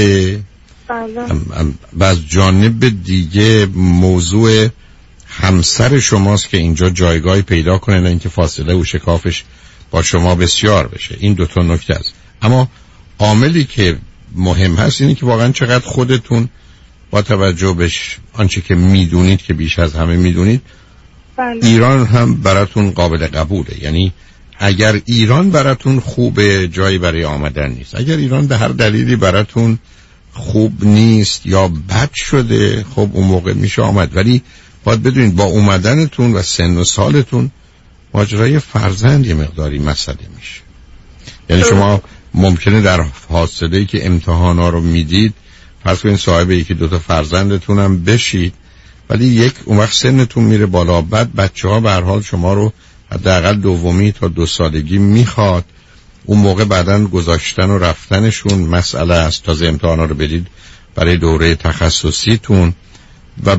و از جانب دیگه موضوع همسر شماست که اینجا جایگاهی پیدا کنه، نه اینکه فاصله و شکافش با شما بسیار بشه. این دو تا نکته است. اما عاملی که مهم هست اینه که واقعا چقدر خودتون با توجه به آنچه که میدونید که بیش از همه میدونید بله. ایران هم براتون قابل قبوله. یعنی اگر ایران براتون خوبه جایی برای آمدن نیست، اگر ایران به هر دلیلی براتون خوب نیست یا بد شده، خب اون موقع میشه آمد. ولی باید بدونید با اومدنتون و سن و سالتون ماجرای فرزند یه مقداری مسئله میشه. یعنی شما ممکنه در فاصله‌ای که امتحانا رو میدید فرض کنید صاحب یکی دو تا فرزندتون هم بشید، ولی یک اون وقت سنتون میره بالا، بعد بچه‌ها به هر حال شما رو حداقل دومی تا دو سالگی میخواد، اون موقع بعدن گذاشتن و رفتنشون مسئله است. تازه امتحانا رو بدید برای دوره تخصصیتون و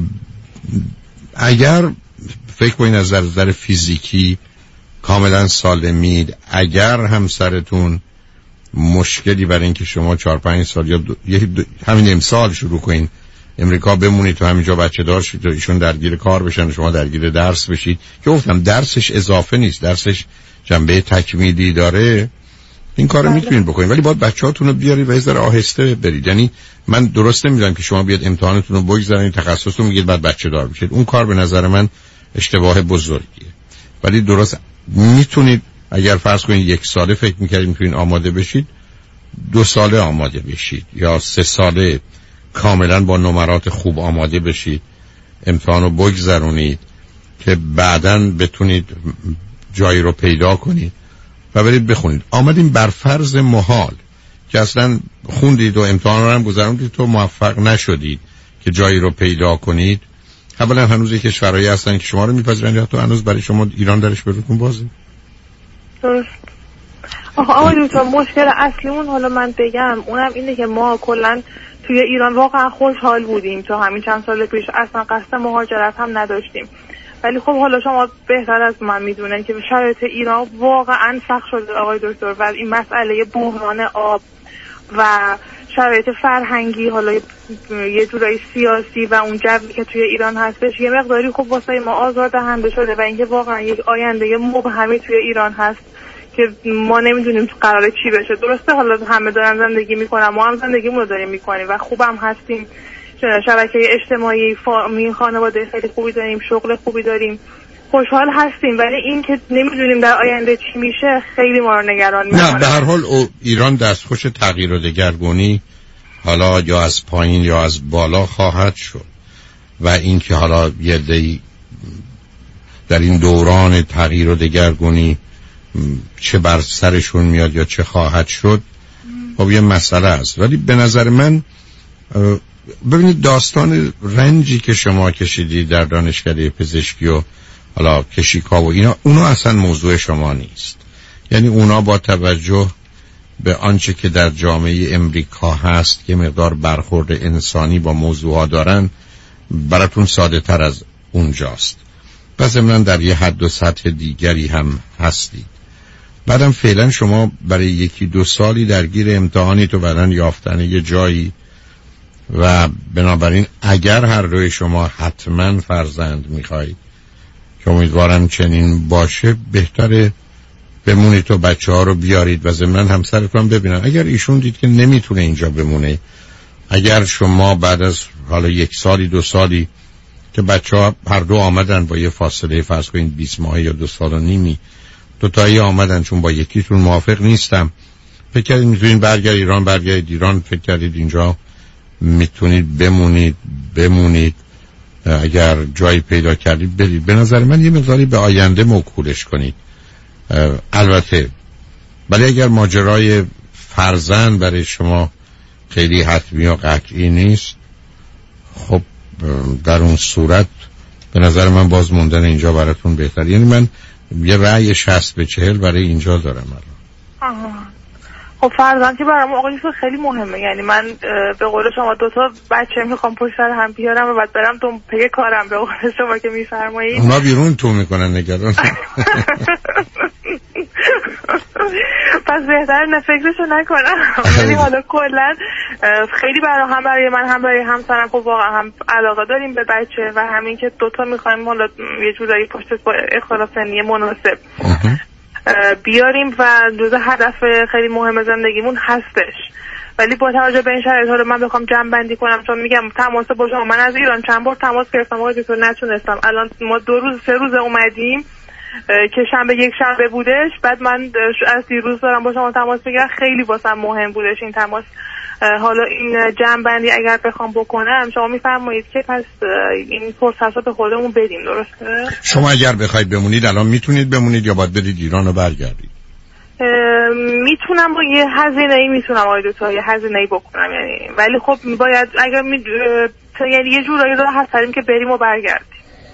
اگر فکر کنید از نظر فیزیکی کاملا سالمید، اگر همسرتون مشکلی برای اینکه شما چهار پنج سال یا دو... همین امسال شروع کنین امریکا بمونید تو همینجا بچه دار شید و ایشون درگیر کار بشن و شما درگیر درس بشید، که گفتم درسش اضافه نیست، درسش جنبه تکمیلی داره، این کارو میتونید بکنید، ولی باید بچه‌هاتون رو بیارید و یه آهسته برید. یعنی من درست نمیدونم که شما بیاد امتحانتون رو بگذارید، تخصصتون میگید بعد بچه دار بشید، اون کار به نظر من اشتباه بزرگیه. ولی درست میتونید اگر فرض کنید یک ساله فکر میکردید میتونید آماده بشید، دو ساله آماده بشید یا سه ساله کاملا با نمرات خوب آماده بشید، امتحان رو بگذرونید که بعداً بتونید جایی رو پیدا کنید و برید بخونید. آمدیم بر فرض محال که اصلا خوندید و امتحان رو هم گذروندید تو موفق نشدید که جایی رو پیدا کنید. اولا هنوز یک کشورهایی هستن که شما رو میپذیرن یا تو هنوز برای شما ایران درش بروتون بازه. درست. آقای دکتر مشکل اصلیمون حالا من بگم اونم اینه که ما کلا توی ایران واقعا خوشحال بودیم تا همین چند سال پیش، اصلا قصد مهاجرت هم نداشتیم. ولی خب حالا شما بهتر از من میدونن که شرایط ایران واقعا سخت شده آقای دکتر و این مسئله بحران آب و شرایط فرهنگی، حالا یه جورایی سیاسی و اون جوی که توی ایران هستش یه مقداری خب واسه ما آزاردهنده شده و اینکه واقعا یک آینده مبهمی توی ایران هست که ما نمیدونیم قراره چی بشه. درسته حالا همه دارن زندگی میکنن، ما هم زندگیمون رو داریم میکنیم و خوبم هستیم، شبکه اجتماعی فامیل خانواده خیلی خوبی داریم، شغل خوبی داریم، خوشحال هستیم، ولی این که نمیدونیم در آینده چی میشه خیلی ما رو نگران میکنه. نه به هر حال ایران دستخوش تغییر و دگرگونی حالا یا از پایین یا از بالا خواهد شد و این که حالا یه عده‌ای در این دوران تغییر و دگرگونی چه بر سرشون میاد یا چه خواهد شد خب یه مسئله است. ولی به نظر من ببینید داستان رنجی که شما کشیدید در دانشکده پزشکی و حالا کشیکا و اینا، اونا اصلا موضوع شما نیست. یعنی اونا با توجه به آنچه که در جامعه امریکا هست که مقدار برخورد انسانی با موضوعها دارن براتون ساده تر از اونجاست. پس امنان در یه حد و سطح دیگری هم هستید. بعدم فعلا شما برای یکی دو سالی درگیر امتحانی تو بعدن یافتن یه جایی و بنابراین اگر هر دوی شما حتما فرزند میخواید که امیدوارم چنین باشه، بهتره بمونید تو بچه ها رو بیارید و ضمناً همسرتون ببینن. اگر ایشون دید که نمیتونه اینجا بمونه، اگر شما بعد از حالا یک سالی دو سالی که بچه ها هر دو آمدن با یه فاصله فرض کنید بیست ماهه یا دو سال و نیمی دو تایی آمدن چون با یکیتون موافق نیستم، فکر کردید میتونید برگردید ایران، برگردید ایران، فکر کردید اینجا میتونید بمونید بمونید اگر جایی پیدا کردید برید. به نظر من یه مقداری به آینده موکولش کنید. البته ولی اگر ماجرای فرزند برای شما خیلی حتمی و قطعی نیست، خب در اون صورت به نظر من باز موندن اینجا براتون بهتر. یعنی من یه رأی شصت به چهل برای اینجا دارم الان. خب فرزند که برام آقای خیلی مهمه. یعنی من به قول شما دو تا بچه میخوام پشت سر هم بیارم و بعد برم تو پی کارم به قول شما که میفرمایید. اونا بیرون تو میکنن نگران. پس بهتر نه فکرشو نکنم. یعنی حالا کلا خیلی برای هم برای من هم برای همسرم خب واقعا هم علاقه داریم به بچه و همین که دوتا میخوایم حالا یه جورایی پشت با اختلاف سنی مناسب بیاریم و جزء هدف خیلی مهم زندگیمون هستش. ولی با توجه به این شرایط رو من بخوام جمع بندی کنم، چون میگم تماس با شما، من از ایران چند بار تماس گرفتم آقای دکتر نتونستم. الان ما دو روز سه روز اومدیم که شنبه یک شنبه بودش، بعد من از دیروز دارم با شما تماس میگیرم. خیلی واسم مهم بودش این تماس. حالا این جمع بندی اگر بخوام بکنم شما میفرمایید که پس این فرصت رو به خودمون بدیم، درسته؟ شما اگر بخواید بمونید الان میتونید بمونید یا باید برید ایران و برگردید؟ میتونم با یه هزینه ای میتونم آقای دکتر یه هزینه ای بکنم، یعنی ولی خب باید اگر می یعنی یه جورایی راه هستیم که بریم و برگردیم.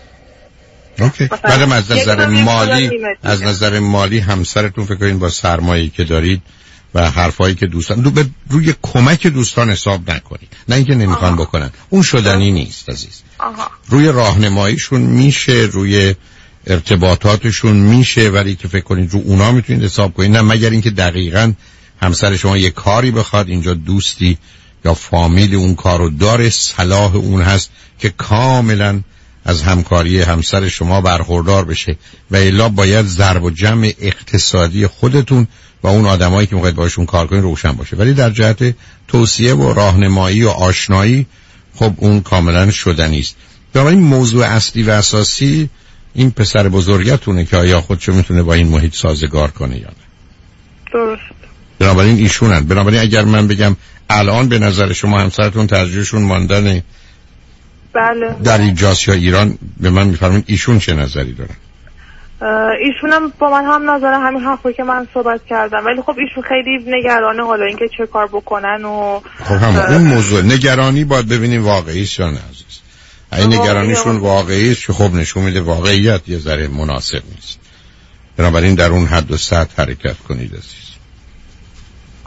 اوکی. بعدم از نظر مالی از نظر مالی همسرتون فکر کنید با سرمایه‌ای که دارید و حرفایی که دوستان دو روی کمک دوستان حساب نکنید. نه اینکه نمیخوان بکنن، اون شدنی نیست عزیز. آها. روی راهنماییشون میشه، روی ارتباطاتشون میشه، ولی که فکر کنید رو اونا میتونید حساب کنید. نه مگر اینکه دقیقاً همسر شما یه کاری بخواد اینجا دوستی یا فامیل اون کارو داره، صلاح اون هست که کاملاً از همکاری همسر شما برخوردار بشه و الا باید ضرب و جمع اقتصادی خودتون و اون آدمایی که میخواید باشون کار کنید روشن باشه. ولی در جهت توصیه و راهنمایی و آشنایی خب اون کاملا شدنی است. بنابراین موضوع اصلی و اساسی این پسر بزرگتونه که آیا خودشو میتونه با این محیط سازگار کنه یا نه. درست. بنابراین ایشونن. بنابراین اگر من بگم الان به نظر شما همسرتون ترجیحشون ماندن بله در اینجاست یا ایران، به من میفرمایید ایشون چه نظری دارن؟ ایشون هم با من هم نظر همین حرفی که من صحبت کردم، ولی خب ایشون خیلی نگرانه حالا اینکه چه کار بکنن و خب هم اون موضوع نگرانی باید ببینیم واقعی است یا نه عزیز. این نگرانیشون واقعی است که خب نشون میده واقعیت یه ذره مناسب نیست. بنابراین در اون حد و سطح حرکت کنید عزیز.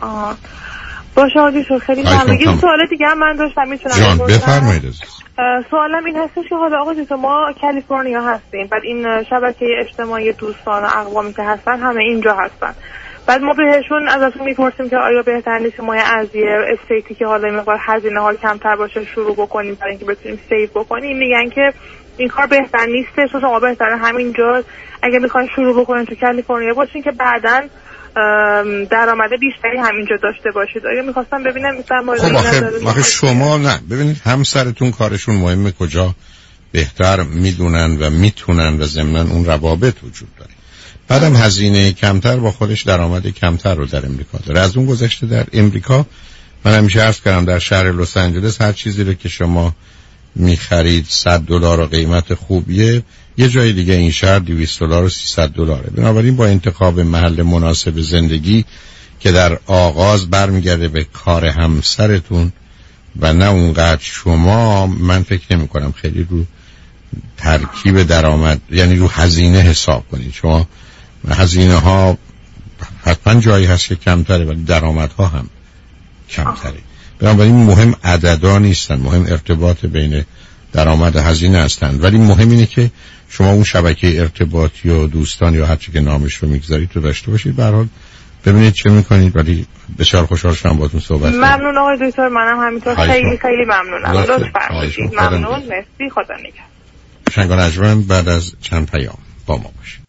آه باشه آقای دکتر خیلی ممنون. یه سوال دیگه هم من داشتم میتونم جان بفرمایید. سوالم این هستش که حالا آقای دکتر ما کالیفرنیا هستیم، بعد این شبکه اجتماعی دوستان و اقوامی که هستن همه اینجا هستن، بعد ما بهشون ازشون میپرسیم که آیا بهتر نیست ما از یه استیتی که حالا مقدار هزینه ها کمتر باشه شروع بکنیم برای اینکه بتونیم سیو بکنیم؟ میگن که این کار بهتر نیستش و شما بهتره همینجا اگه میخواین شروع بکنین تو کالیفرنیا باشین که بعداً درآمد بیشتری همینجا داشته باشید. آیا میخواستم ببینم در مورد خب آخه, آخه شما نه ببینید همسرتون کارشون مهمه، کجا بهتر میدونن و میتونن و ضمناً اون روابط وجود داره. بعدم هزینه کمتر با خودش درآمد کمتر رو در امریکا داره. از اون گذشته در امریکا من همیشه عرض کردم در شهر لس آنجلس هر چیزی رو که شما میخرید صد دلار و قیمت خوبیه، یه جای دیگه این شهر دویست دلار و سیصد دلاره. بنابراین با انتخاب محل مناسب زندگی که در آغاز برمیگرده به کار همسرتون و نه اونقدر شما، من فکر نمی کنم خیلی رو ترکیب درآمد یعنی رو هزینه حساب کنید. شما هزینه ها حتما جایی هست که کمتره ولی درآمد ها هم کمتره. بنابراین مهم عددا نیستن، مهم ارتباط بین درآمد و هزینه هستند، ولی مهم اینه که شما اون شبکه ارتباطی و دوستان یا هر چی که نامش رو میگذارید رو داشته باشید. به هر حال ببینید چه میکنید. ولی بسیار خوشحال شدم باهاتون صحبت کردم. ممنون آقای دکتر، منم همینطور خیلی خیلی ممنونم. لطف فرمایید. ممنون، مرسی، خدا نگهدار. شنگ و نجمن بعد از چند پیام با ما باشید.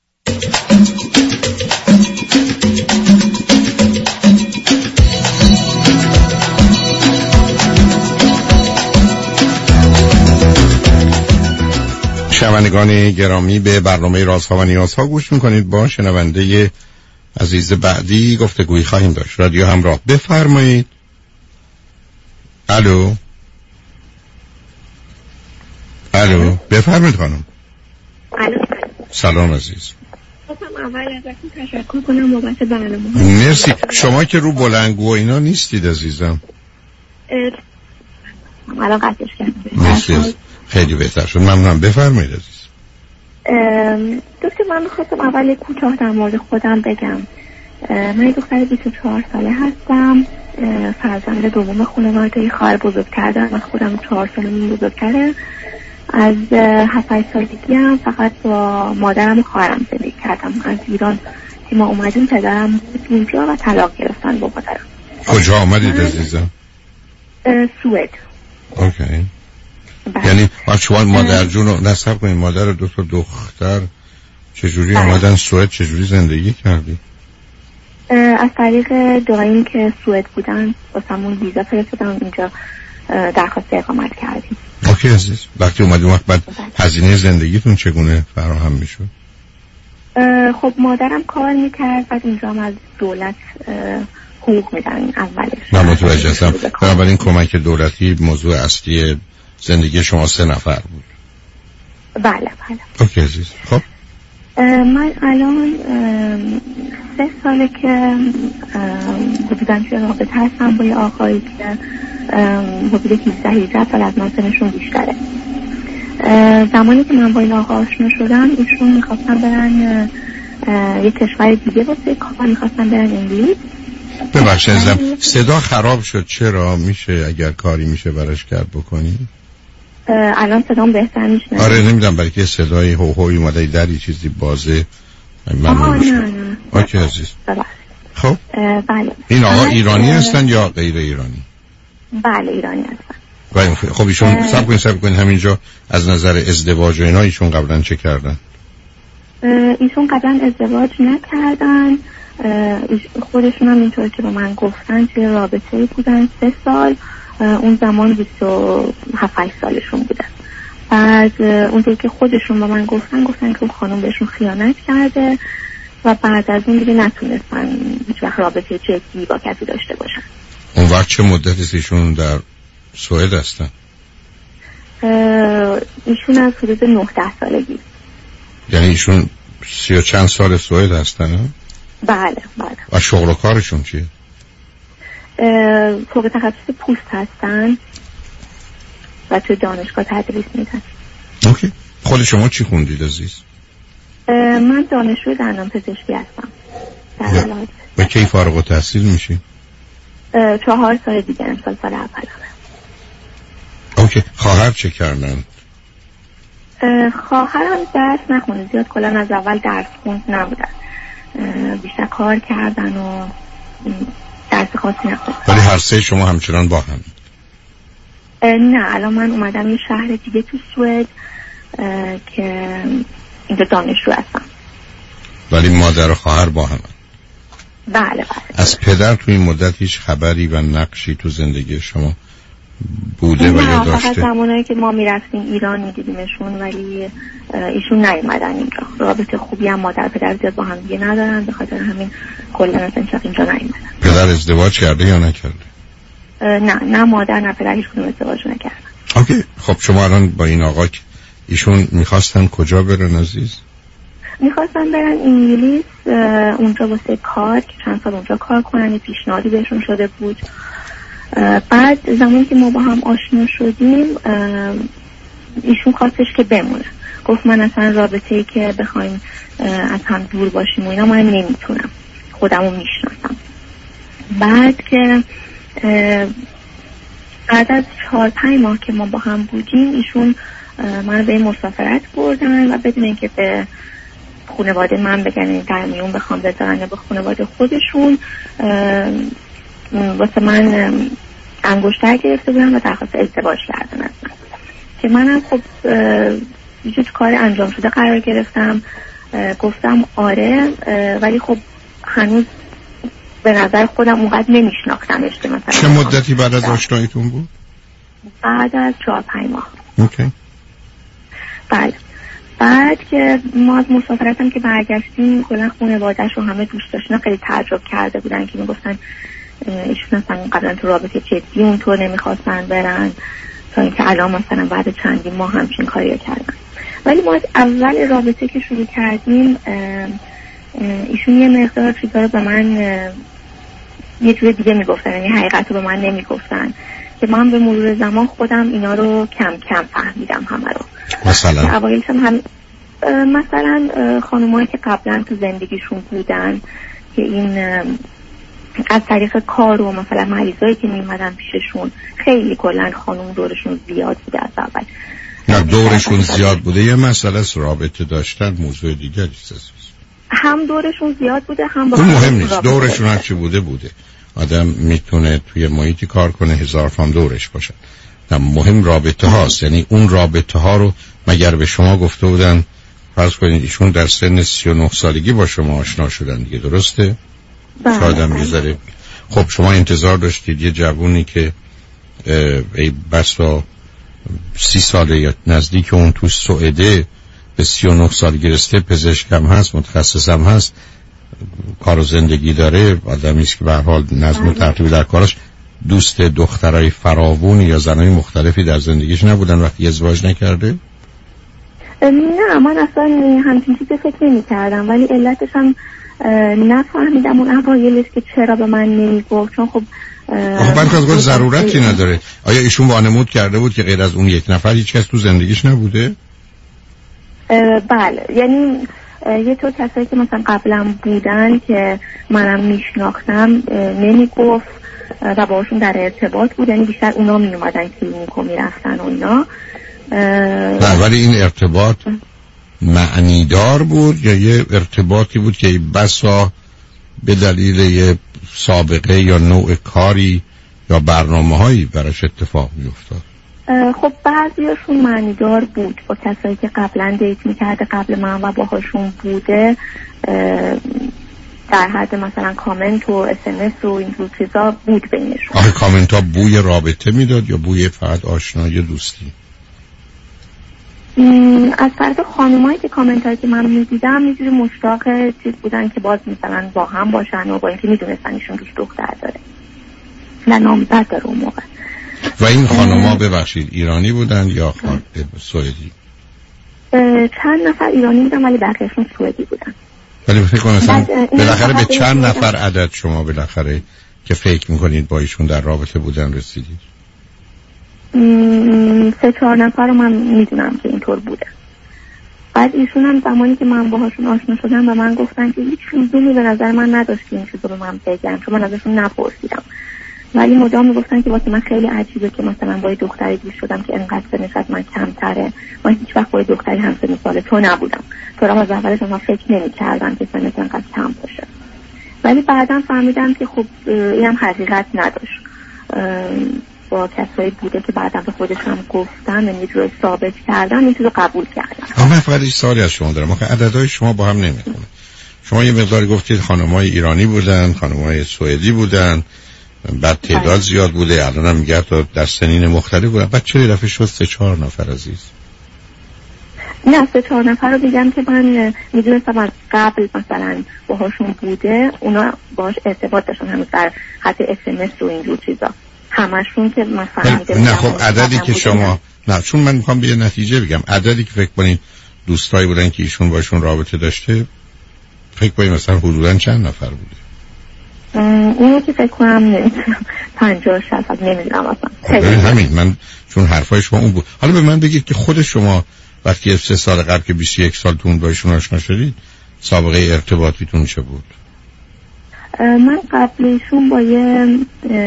شنوندگان گرامی به برنامه رازها و نیازها گوش میکنید. با شنونده عزیز بعدی گفتگویی خواهیم داشت. رادیو همراه بفرمایید. الو الو بفرمایید خانم. الو سلام عزیز. خواستم اول ازتون تشکر کنم بابت برنامه. مرسی. شما که رو بلندگو اینا نیستید عزیزم. الان قطعش کردم. مرسی، خیلی بهتر شد، ممنونم. بفرمایید عزیز. دکتر من می‌خواستم اول یک کوتاه در مورد خودم بگم. من یک دختر بیست و چهار ساله هستم، فرزند دوم خانواده، خواهر بزرگترم، من خودم چهار سالم بزرگتره. از هفت هشت سالگی هم فقط با مادرم و خواهرم زندگی کردم. از ایران که ما اومدیم پدرم بود اینجا و طلاق گرفتن با مادرم. کجا آمدید عزیزم؟ سوئد. اوکی. یعنی شما مادر جون رو نصب کنید، مادر دو تا دختر چجوری آمدن سوئد، چجوری زندگی کردی؟ از طریق دایم که سوئد بودن واسمون ویزا فرستادن، اینجا درخواست اقامت کردیم. اوکی عزیز. وقتی اومدیم وقت بعد هزینه زندگیتون چگونه فراهم میشد؟ خب مادرم کار میکرد، بعد اینجا هم از دولت حقوق میدن اولش. من متوجه هستم. بنابراین کمک دولتی موضوع اصلی زندگی شما سه نفر بود. بله بله. اوکی عزیز. خب من الان سه ساله که حدوداً توی رابطه هستم با یه آقایی که حدود هجده هجده سال از من سنشون بیشتره. زمانی که من با این آقا آشنا شدم ایشون میخواستن برن یه کشور دیگه واسه کار، میخواستن برن انگلیس. ببخشید عزیزم صدا خراب شد، چرا؟ میشه اگر کاری میشه براش کرد بکنی؟ الان صدام بهتر میشه؟ آره نمیدونم، برای که صدای هو هوی اومده دری چیزی بازه. آها نه نه. اوکی عزیز. خب بله. این آقا ایرانی هستن یا غیر ایرانی؟ بله ایرانی هستن. خب ایشون سب کنید سب کنید همینجا از نظر ازدواج و اینا ایشون قبلا چه کردن؟ ایشون قبلا ازدواج نکردن، خودشون هم اینطور که با من گفتن توی رابطه بودن سه سال، اون زمان بیست و هفت سالشون بودن. بعد اونطور که خودشون با من گفتن گفتن که اون خانم بهشون خیانت کرده و بعد از اون دیگه نتونستن هیچ وقت رابطه جدی با کسی داشته باشن. اون وقت چه مدتی ایشون در سوئد هستن؟ ایشون از حدود نه ده سالگی. یعنی ایشون سی و چند سال سوئد هستن؟ بله بله. و شغل و کارشون چیه؟ فوق تخصص پوست هستن و توی دانشگاه تدریس میدن. اوکی. خود شما چی خوندید عزیز؟ من دانشجوی دندان پزشکی هستم در حالات. و کی فارغ التحصیل میشی؟ چهار سال دیگه امسال سال اولمه. اوکی. خواهر چه کردن؟ خواهرم درس نخونده زیاد، کلا از اول درس خوند نبودن، بیشتر کار کردن و درس خاصی نخوندن. ولی هر سه شما همچنان با هم؟ نه، الان من اومدم یه شهر دیگه تو سوئد که اینجا دانشجو هستم. ولی مادر و خواهر با هم؟ بله بله. از پدر تو این مدت هیچ خبری و نقشی تو زندگی شما بوده و یا داشته؟ فقط زمانایی که ما میرفتیم ایران میدیدیمشون، ولی ایشون نیومدن اینجا. رابطه خوبی هم مادر پدر زیاد با هم دیگه ندارن، به خاطر همین کلا اصلا اینجا نیومدن. پدر ازدواج کرده یا نکرده؟ نه نه مادر نه پدر هیچ کدوم ازدواج نکردن. اوکی. خب شما الان با این آقا که ایشون میخواستن کجا برن عزیز؟ میخواستن برن انگلیس، اونجا واسه کار که چند سال اونجا کار کنن. یه پیشنهادی بهشون شده بود. بعد زمانی که ما با هم آشنا شدیم ایشون خواستش که بمونه. گفت من اصلا رابطه‌ای که بخوایم از هم دور باشیم و اینا من نمیتونم، خودمو میشناسم. بعد که بعد از چهار پنج ماه که ما با هم بودیم ایشون من به مسافرت بردن و بدون اینکه به خانواده من بگن در میون بخوام بذارن یا به خانواده خودشون واسه من انگشتر گرفته بودن و درخواست ازدواج کردن از من که منم خب یه تو کار انجام شده قرار گرفتم. گفتم آره، ولی خب هنوز به نظر خودم اونقدر نمیشناختمش که مثلا. چه مدتی بعد از آشناییتون بود؟ بعد از چهار پنج ماه. اوکی. بله. بعد که ما از مسافرتم که برگشتیم کلا خانواده‌اش رو همه دوست داشتن، خیلی تعجب کرده بودن که میگفتن ایشون اصلا قبلا تو رابطه جدی اونطور نمیخواستن برن، تا اینکه الان مثلا بعد چندین ماه همچین کاری کردن. ولی ما از اول رابطه که شروع کردیم ایشون یه مقدار چیزا رو به من یه جور دیگه میگفتن، یعنی حقیقت رو به من نمیگفتن که من به مرور زمان خودم اینا رو کم کم فهمیدم همه رو. مثلا اوایل هم مثلا خانمایی که قبلا تو زندگیشون بودن که این از طریق کار و مثلا مریضایی که میمدن پیششون خیلی کلا خانم دورشون زیاد بوده از اول. نه دورشون زیاد بوده یه مسئله است، رابطه داشتن موضوع دیگری است. هم دورشون زیاد بوده هم با اون مهم نیست، دورشون هر چی بوده بوده. آدم میتونه توی محیطی کار کنه هزار فام دورش باشه. نه مهم رابطه هاست. یعنی اون رابطه ها رو مگر به شما گفته بودن فرض کنید ایشون در سن سی و نه سالگی با شما آشنا شدن دیگه، درسته؟ شاید هم میذاره. خب شما انتظار داشتید یه جوونی که ای بسا سی ساله یا نزدیک اون تو سوئده به سی و نه سال گرسته، پزشک هم هست، متخصص هم هست، کار و زندگی داره، آدمی است که به هر حال نظم و ترتیب در کارش، دوست دخترای فراوون یا زنای مختلفی در زندگیش نبودن وقتی ازدواج نکرده؟ نه من اصلا همچین چیزی فکر نمی کردم، ولی علتش هم نفهمیدم اون اوایلش که چرا به من نمیگفت، چون خب من که از گفت ضرورتی نداره. آیا ایشون وانمود کرده بود که غیر از اون یک نفر هیچ کس تو زندگیش نبوده؟ بله، یعنی یه طور کسایی که مثلا قبلا بودن که منم میشناختم نمیگفت و باشون در ارتباط بود، یعنی بیشتر اونا می اومدن کلینیک و میرفتن و اینا. نه ولی این ارتباط معنیدار بود یا یه ارتباطی بود که بسا به دلیل یه سابقه یا نوع کاری یا برنامه هایی براش اتفاق می افتاد؟ خب بعضیاشون معنیدار بود، با کسایی که قبلا دیت میکرده قبل من و باهاشون بوده، در حد مثلا کامنت و اس ام اس و این جور چیزا بود بینشون. آخه کامنت ها بوی رابطه میداد یا بوی فقط آشنایی دوستی؟ از طرف خانمایی که کامنت هایی که من میدیدم میجوری مشتاق چیز بودن که باز مثلا با هم باشن و با اینکه میدونستن ایشون دوست دختر داره و نامزد داره اون موقع. و این خانم‌ها ببخشید ایرانی بودن یا سوئدی؟ چند نفر ایرانی بودن ولی بقیه‌شون سوئدی بودن. ولی فکر کنم مثلا بالاخره به چند نفر عدد شما بالاخره که فکر میکنید با ایشون در رابطه بودن رسیدید؟ سه چهار نفر رو من میدونم که اینطور بوده. بعد ایشون هم زمانی که من باهاشون آشنا شدم و من گفتن که هیچ لزومی به نظر من نداشت که این چیزو به من بگن، چون من ازشون نپرسیدم، ولی مدام میگفتن که واسه من خیلی عجیبه که مثلا با دختری دوست شدم که انقدر سنش از من کمتره، من هیچ وقت با دختری هم سن سال تو نبودم، تو را از اولش من فکر نمی‌کردم که سنش انقدر کم باشه. ولی بعداً فهمیدم که خب اینم حقیقت نداشت. با کسایی بوده که بعداً به خودش هم گفتن و یه جور ثابت کردن، این چیزو قبول کردن. من فقط یه سوالی از شما دارم، آخه عددهای شما با هم نمیخونه. شما یه مقداری گفتید خانم‌های ایرانی بودن، خانم‌های سوئدی بودن، بعد تعداد زیاد بوده، الان هم میگه تا در سنین مختلف بودن، بعد چه دفعه شد سه چهار نفر عزیز؟ نه سه چهار نفر رو بگم که من میدونستم از قبل مثلا باهاشون بوده، اونا باهاش ارتباط داشتن هنوز در حد اس ام اس و اینجور چیزا، همشون که من فهمیدم. نه خب عددی که شما، نه چون من میخوام به یه نتیجه بگم، عددی که فکر کنین دوستایی بودن که ایشون باشون رابطه داشته، فکر کنین مثلا حدوداً چند نفر بوده؟ اونو که فکر کنم نمیدونم پنجاه شصت نمیدونم اصلا. همین من چون حرفای شما اون بود. حالا به من بگید که خود شما وقتی سه سال قبل که بیست و یک سالتون باشون آشنا شدید سابقه ارتباطیتون چه بود؟ من قبلشون با یه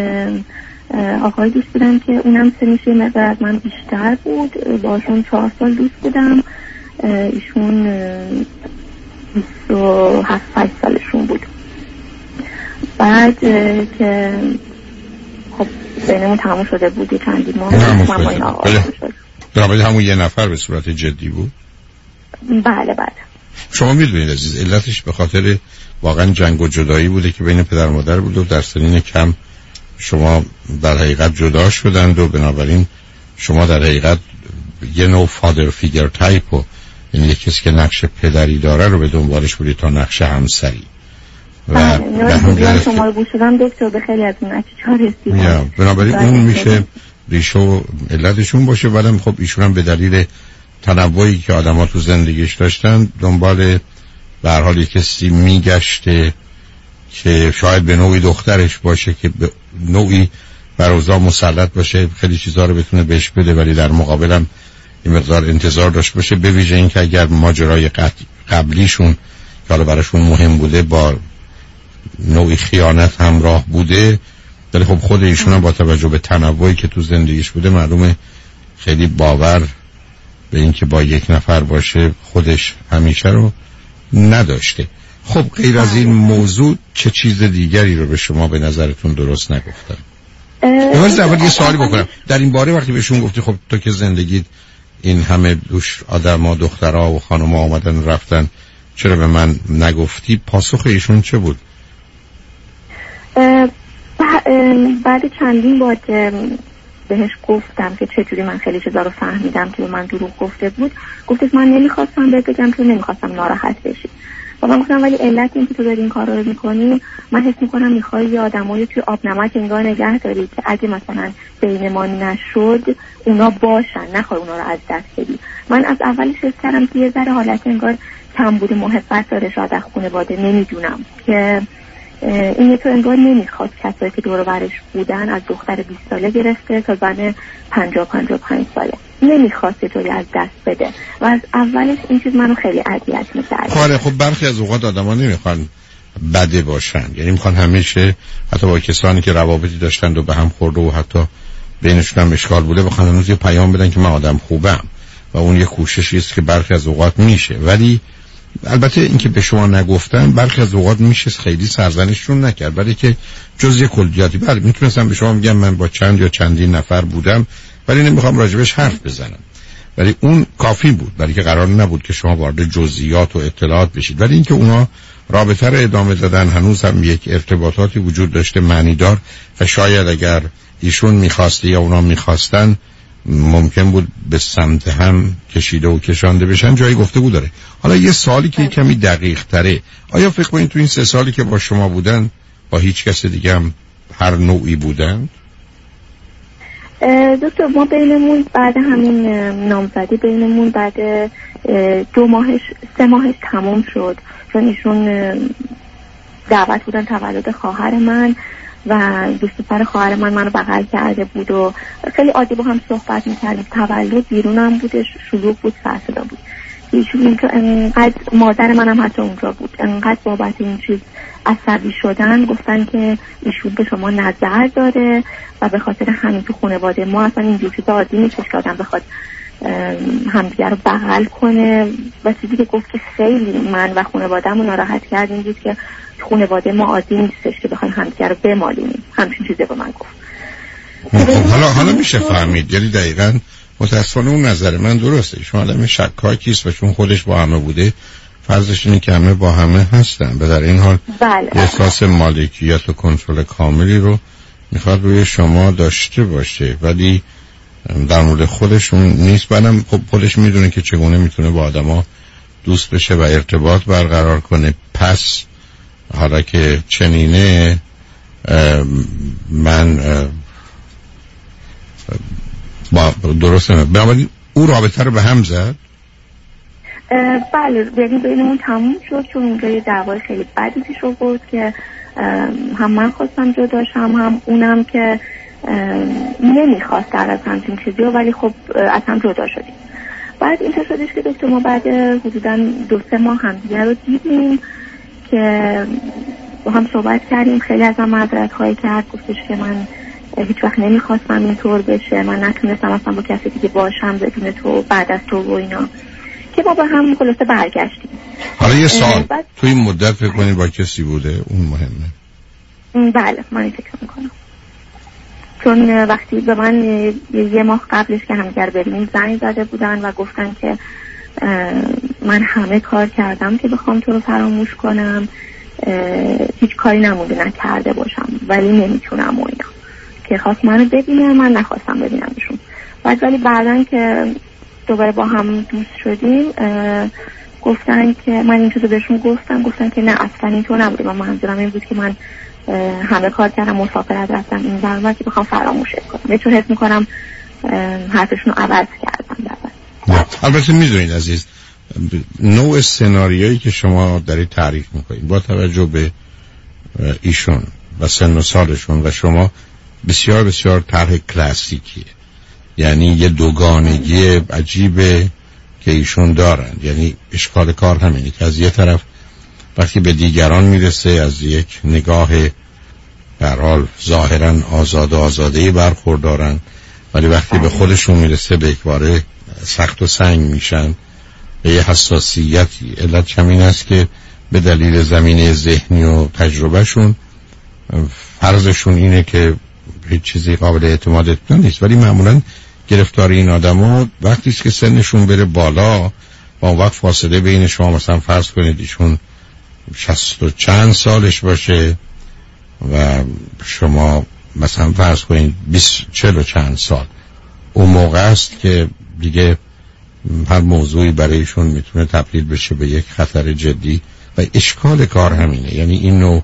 آقای دوست بودم که اونم سنش یه مقدار از من بیشتر بود، باشون چهار سال دوست بودم، ایشون بیست و هفت سالشون بود. بعد که خب بینمون تمام شده بود چندی ماه من با این آقا شد. درابطه همون یه نفر به صورت جدی بود؟ بله بله. شما میدونید عزیز علتش به خاطر واقعا جنگ و جدایی بوده که بین پدر و مادر بود و در سنین کم شما در حقیقت جدا شدند و بنابراین شما در حقیقت یه نوع فادر فیگر تایپ و یعنی یک کسی که نقش پدری داره رو به دنبالش بودی تا نقش همسری. و به همون شما رو بوشدم دکتر به خیلی از اون اچیچار رسیدم. بنابراین اون میشه ریشه و علتشون باشه، ولی خب ایشون هم به دلیل تنوعی که آدم ها تو زندگیش داشتن دنبال به هر حال یک کسی میگشته که شاید به نوعی دخترش باشه که به نوعی بر اوضاع مسلط باشه، خیلی چیزا رو بتونه بهش بده، ولی در مقابلم این مقدار انتظار داشت باشه، به ویژه این که اگر ماجرای قبلیشون که حالا براشون مهم بوده با نوعی خیانت همراه بوده، ولی خب خود ایشون هم با توجه به تنوعی که تو زندگیش بوده معلومه خیلی باور به این که با یک نفر باشه خودش همیشه رو نداشته. خب غیر از این موضوع چه چیز دیگری رو به شما به نظرتون درست نگفتن؟ امروز اول یه سوالی بکنم در این باره، وقتی بهشون گفتی خب تو که زندگیت این همه دوش آدم ها دخترها و خانم ها آمدن رفتن چرا به من نگفتی، پاسخ ایشون چه بود؟ بعد چندین بار که بهش گفتم که چجوری من خیلی چیزا رو فهمیدم که به من دروغ گفته بود، گفتش من نمیخواستم بهت بگم چون نمیخواستم ناراحت بشی. و من گفتم ولی علت این که تو داری این کارا رو میکنی، من حس میکنم میخوای یه آدمایی توی آب نمک انگار نگه داری که اگه مثلا بین ما نشد اونا باشن، نخوای اونا رو از دست بدی. من از اولش حس کردم که یه ذره حالت انگار کمبود محبت داره شاید از خانواده، نمیدونم که این تو انگار نمیخواد کسایی که دور و برش بودن از دختر بیست ساله گرفته تا زن پنجاه پنجاه و پنج ساله نمیخواست جوری از دست بده و از اولش این چیز منو خیلی اذیت می‌کرد. خب خب برخی از اوقات آدما نمیخوان بده باشن، یعنی میخوان همیشه حتی با کسانی که روابطی داشتن و به هم خورده و حتی بینشون هم اشکال بوده بخوان هنوز یه پیام بدن که من آدم خوبم و اون یه کوششی است که برخی از اوقات میشه، ولی البته اینکه به شما نگفتن برخی از اوقات میشه خیلی سرزنششون نکرد، ولی که جزء کلیاتی بله میتونستم به شما بگم من با چند یا چندین نفر بودم ولی نمیخوام راجبش حرف بزنم، ولی اون کافی بود برای که قرار نبود که شما وارد جزئیات و اطلاعات بشید. ولی اینکه اونا رابطه رو ادامه دادن، هنوز هم یک ارتباطاتی وجود داشته معنیدار و شاید اگر ایشون میخواسته یا اونا میخواستن ممکن بود به سمت هم کشیده و کشانده بشن، جایی گفته بود داره. حالا یه سوالی که کمی دقیق تره، آیا فکر کنید تو این سه سالی که با شما بودن با هیچ کس دیگه هم هر نوعی بودن؟ دکتر ما بینمون بعد همین نامزدی بینمون بعد دو ماهش سه ماهش تموم شد، چون ایشون دعوت بودن تولد خواهر من و دوست پسر خواهر من منو بغل کرده بود و خیلی عادی با هم صحبت میکردیم. تولد بیرونم بودش، شلوغ بود، سر صدا بود. ایشون که انقدر، مادر منم حتی اونجا بود، انقدر بابت این چیز عصبی شدن، گفتن که ایشون به شما نظر داره و به خاطر همین تو خانواده ما اصلا اینجور چیزا عادی نیستش که آدم بخواد همدیگه رو بغل کنه و چیزی که گفت که خیلی من و خانواده‌مون ناراحت کرد این بود که خانواده ما عادی نیستش که بخوایم همدیگه رو بمالیم. همچین چیزی به من گفت. حالا حالا میشه فهمید، یعنی دقیقاً متاسفانه اون نظر من درسته. شما آدم شکاکیست و چون خودش با همه بوده فرضش اینه که همه با همه هستن و در این حال بله. احساس مالکیت و کنترل کاملی رو میخواد روی شما داشته باشه، ولی در مورد خودشون نیست. بعدم خب خودش میدونه که چگونه میتونه با آدما دوست بشه و ارتباط برقرار کنه. پس حالا که چنینه من با درسته بنابراین او رابطه رو به هم زد. بله، یعنی بینمون تموم شد چون اونجا یه دعوای خیلی بدی پیش آورد که هم من خواستم جدا شم هم اونم که نمیخواست در از همچین چیزی، ولی خب از هم جدا شدیم. بعد اینطور شدش که دکتر ما بعد حدودا دو سه ماه همدیگه رو دیدیم که با هم صحبت کردیم. خیلی از من معذرت خواهی کرد، گفتش که من هیچ وقت نمیخواستم اینطور بشه، من نتونستم اصلا با کسی دیگه باشم بدون تو بعد از تو و اینا، که ما با هم خلاصه برگشتیم. حالا یه سال بعد... تو این مدت فکر کنید با کسی بوده؟ اون مهمه. بله من این فکر میکنم، چون وقتی به من یه ماه قبلش که همدیگر بریم زنگ زده بودن و گفتن که من همه کار کردم که بخوام تو رو فراموش کنم، هیچ کاری نمونده نکرده باشم ولی نمیتونم و اینا، که خواست منو ببینه، من نخواستم ببینمشون. بعد ولی بعدن که دوباره با هم دوست شدیم گفتن که من این چیزو بهشون گفتم، گفتن که نه اصلا این تو نبوده و منظورم این بود که من همه کار کردم مسافرت رفتم این برنامه که بخوام فراموشت کنم. یه چون حس میکنم حرفشون رو عوض کردم. نه البته میدونید عزیز، نوع سناریویی که شما دارید تعریف میکنید با توجه به ایشون و سن و سالشون و شما بسیار بسیار طرح کلاسیکیه، یعنی یه دوگانگی عجیبه که ایشون دارن. یعنی اشکال کار همینه که از یه طرف وقتی به دیگران میرسه از یک نگاه در حال ظاهرا آزاد آزادهی برخوردارن، ولی وقتی به خودشون میرسه به یکباره سخت و سنگ میشن به یه حساسیتی. علت همین است که به دلیل زمینه ذهنی و تجربهشون فرضشون اینه که هیچ چیزی قابل اعتماد نیست، ولی معمولا گرفتار این آدما وقتی است که سنشون بره بالا و اون وقت فاصله بین شما مثلا فرض کنید ایشون شصت و چند سالش باشه و شما مثلا فرض کنید بیست چهل و چند سال، اون موقع است که دیگه هر موضوعی برایشون میتونه تبدیل بشه به یک خطر جدی و اشکال کار همینه. یعنی این نوع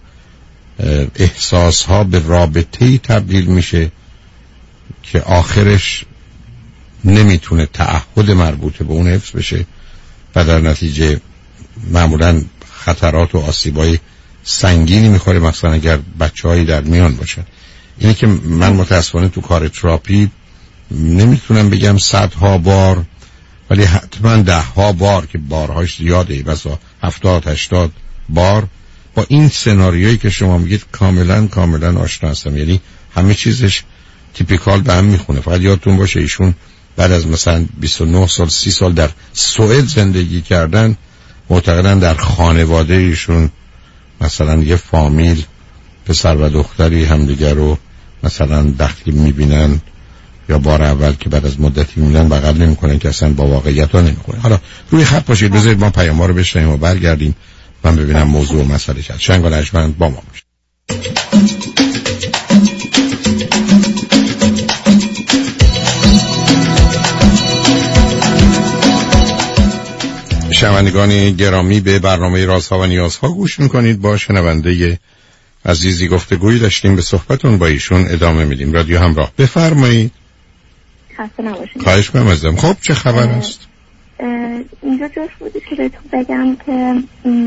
احساس ها به رابطه‌ای تبدیل میشه که آخرش نمیتونه تعهد مربوط به اون حفظ بشه و در نتیجه معمولا خطرات و آسیبای سنگینی میخوره، مثلا اگر بچه‌هایی در میان باشن. اینه که من متاسفانه تو کار تراپی نمیتونم بگم صدها بار ولی حتما ده ها بار که بارهاش زیاده، بسا هفتاد هشتاد بار با این سناریویی که شما میگید کاملا کاملا آشنا هستم. یعنی همه چیزش تیپیکال به هم میخونه. فقط یادتون باشه ایشون بعد از مثلا بیست و نه سال سی سال در سوئد زندگی کردن معتقدن در خانواده ایشون مثلا یه فامیل پسر و دختری همدیگر رو مثلا دخیل میبینن یا بار اول که بعد از مدتی میبینن بغل نمیکنن که اصلا با واقعیت ها نمیخونه. حالا روی خط باشید، بذارید ما پیام ها رو بشنیم و برگردیم من ببینم موضوع و مسئله چیه. شنگ و لجمند با ما باشید. شنوندگان گرامی به برنامه رازها و نیازها گوش میکنید. با شنونده عزیزی گفتگویی داشتیم، به صحبتون با ایشون ادامه میدیم. رادیو همراه، بفرمایید. خسته نباشید. خواهش کنم ازم. خب چه خبر است؟ اینجا جاش بودی که بهتون بگم که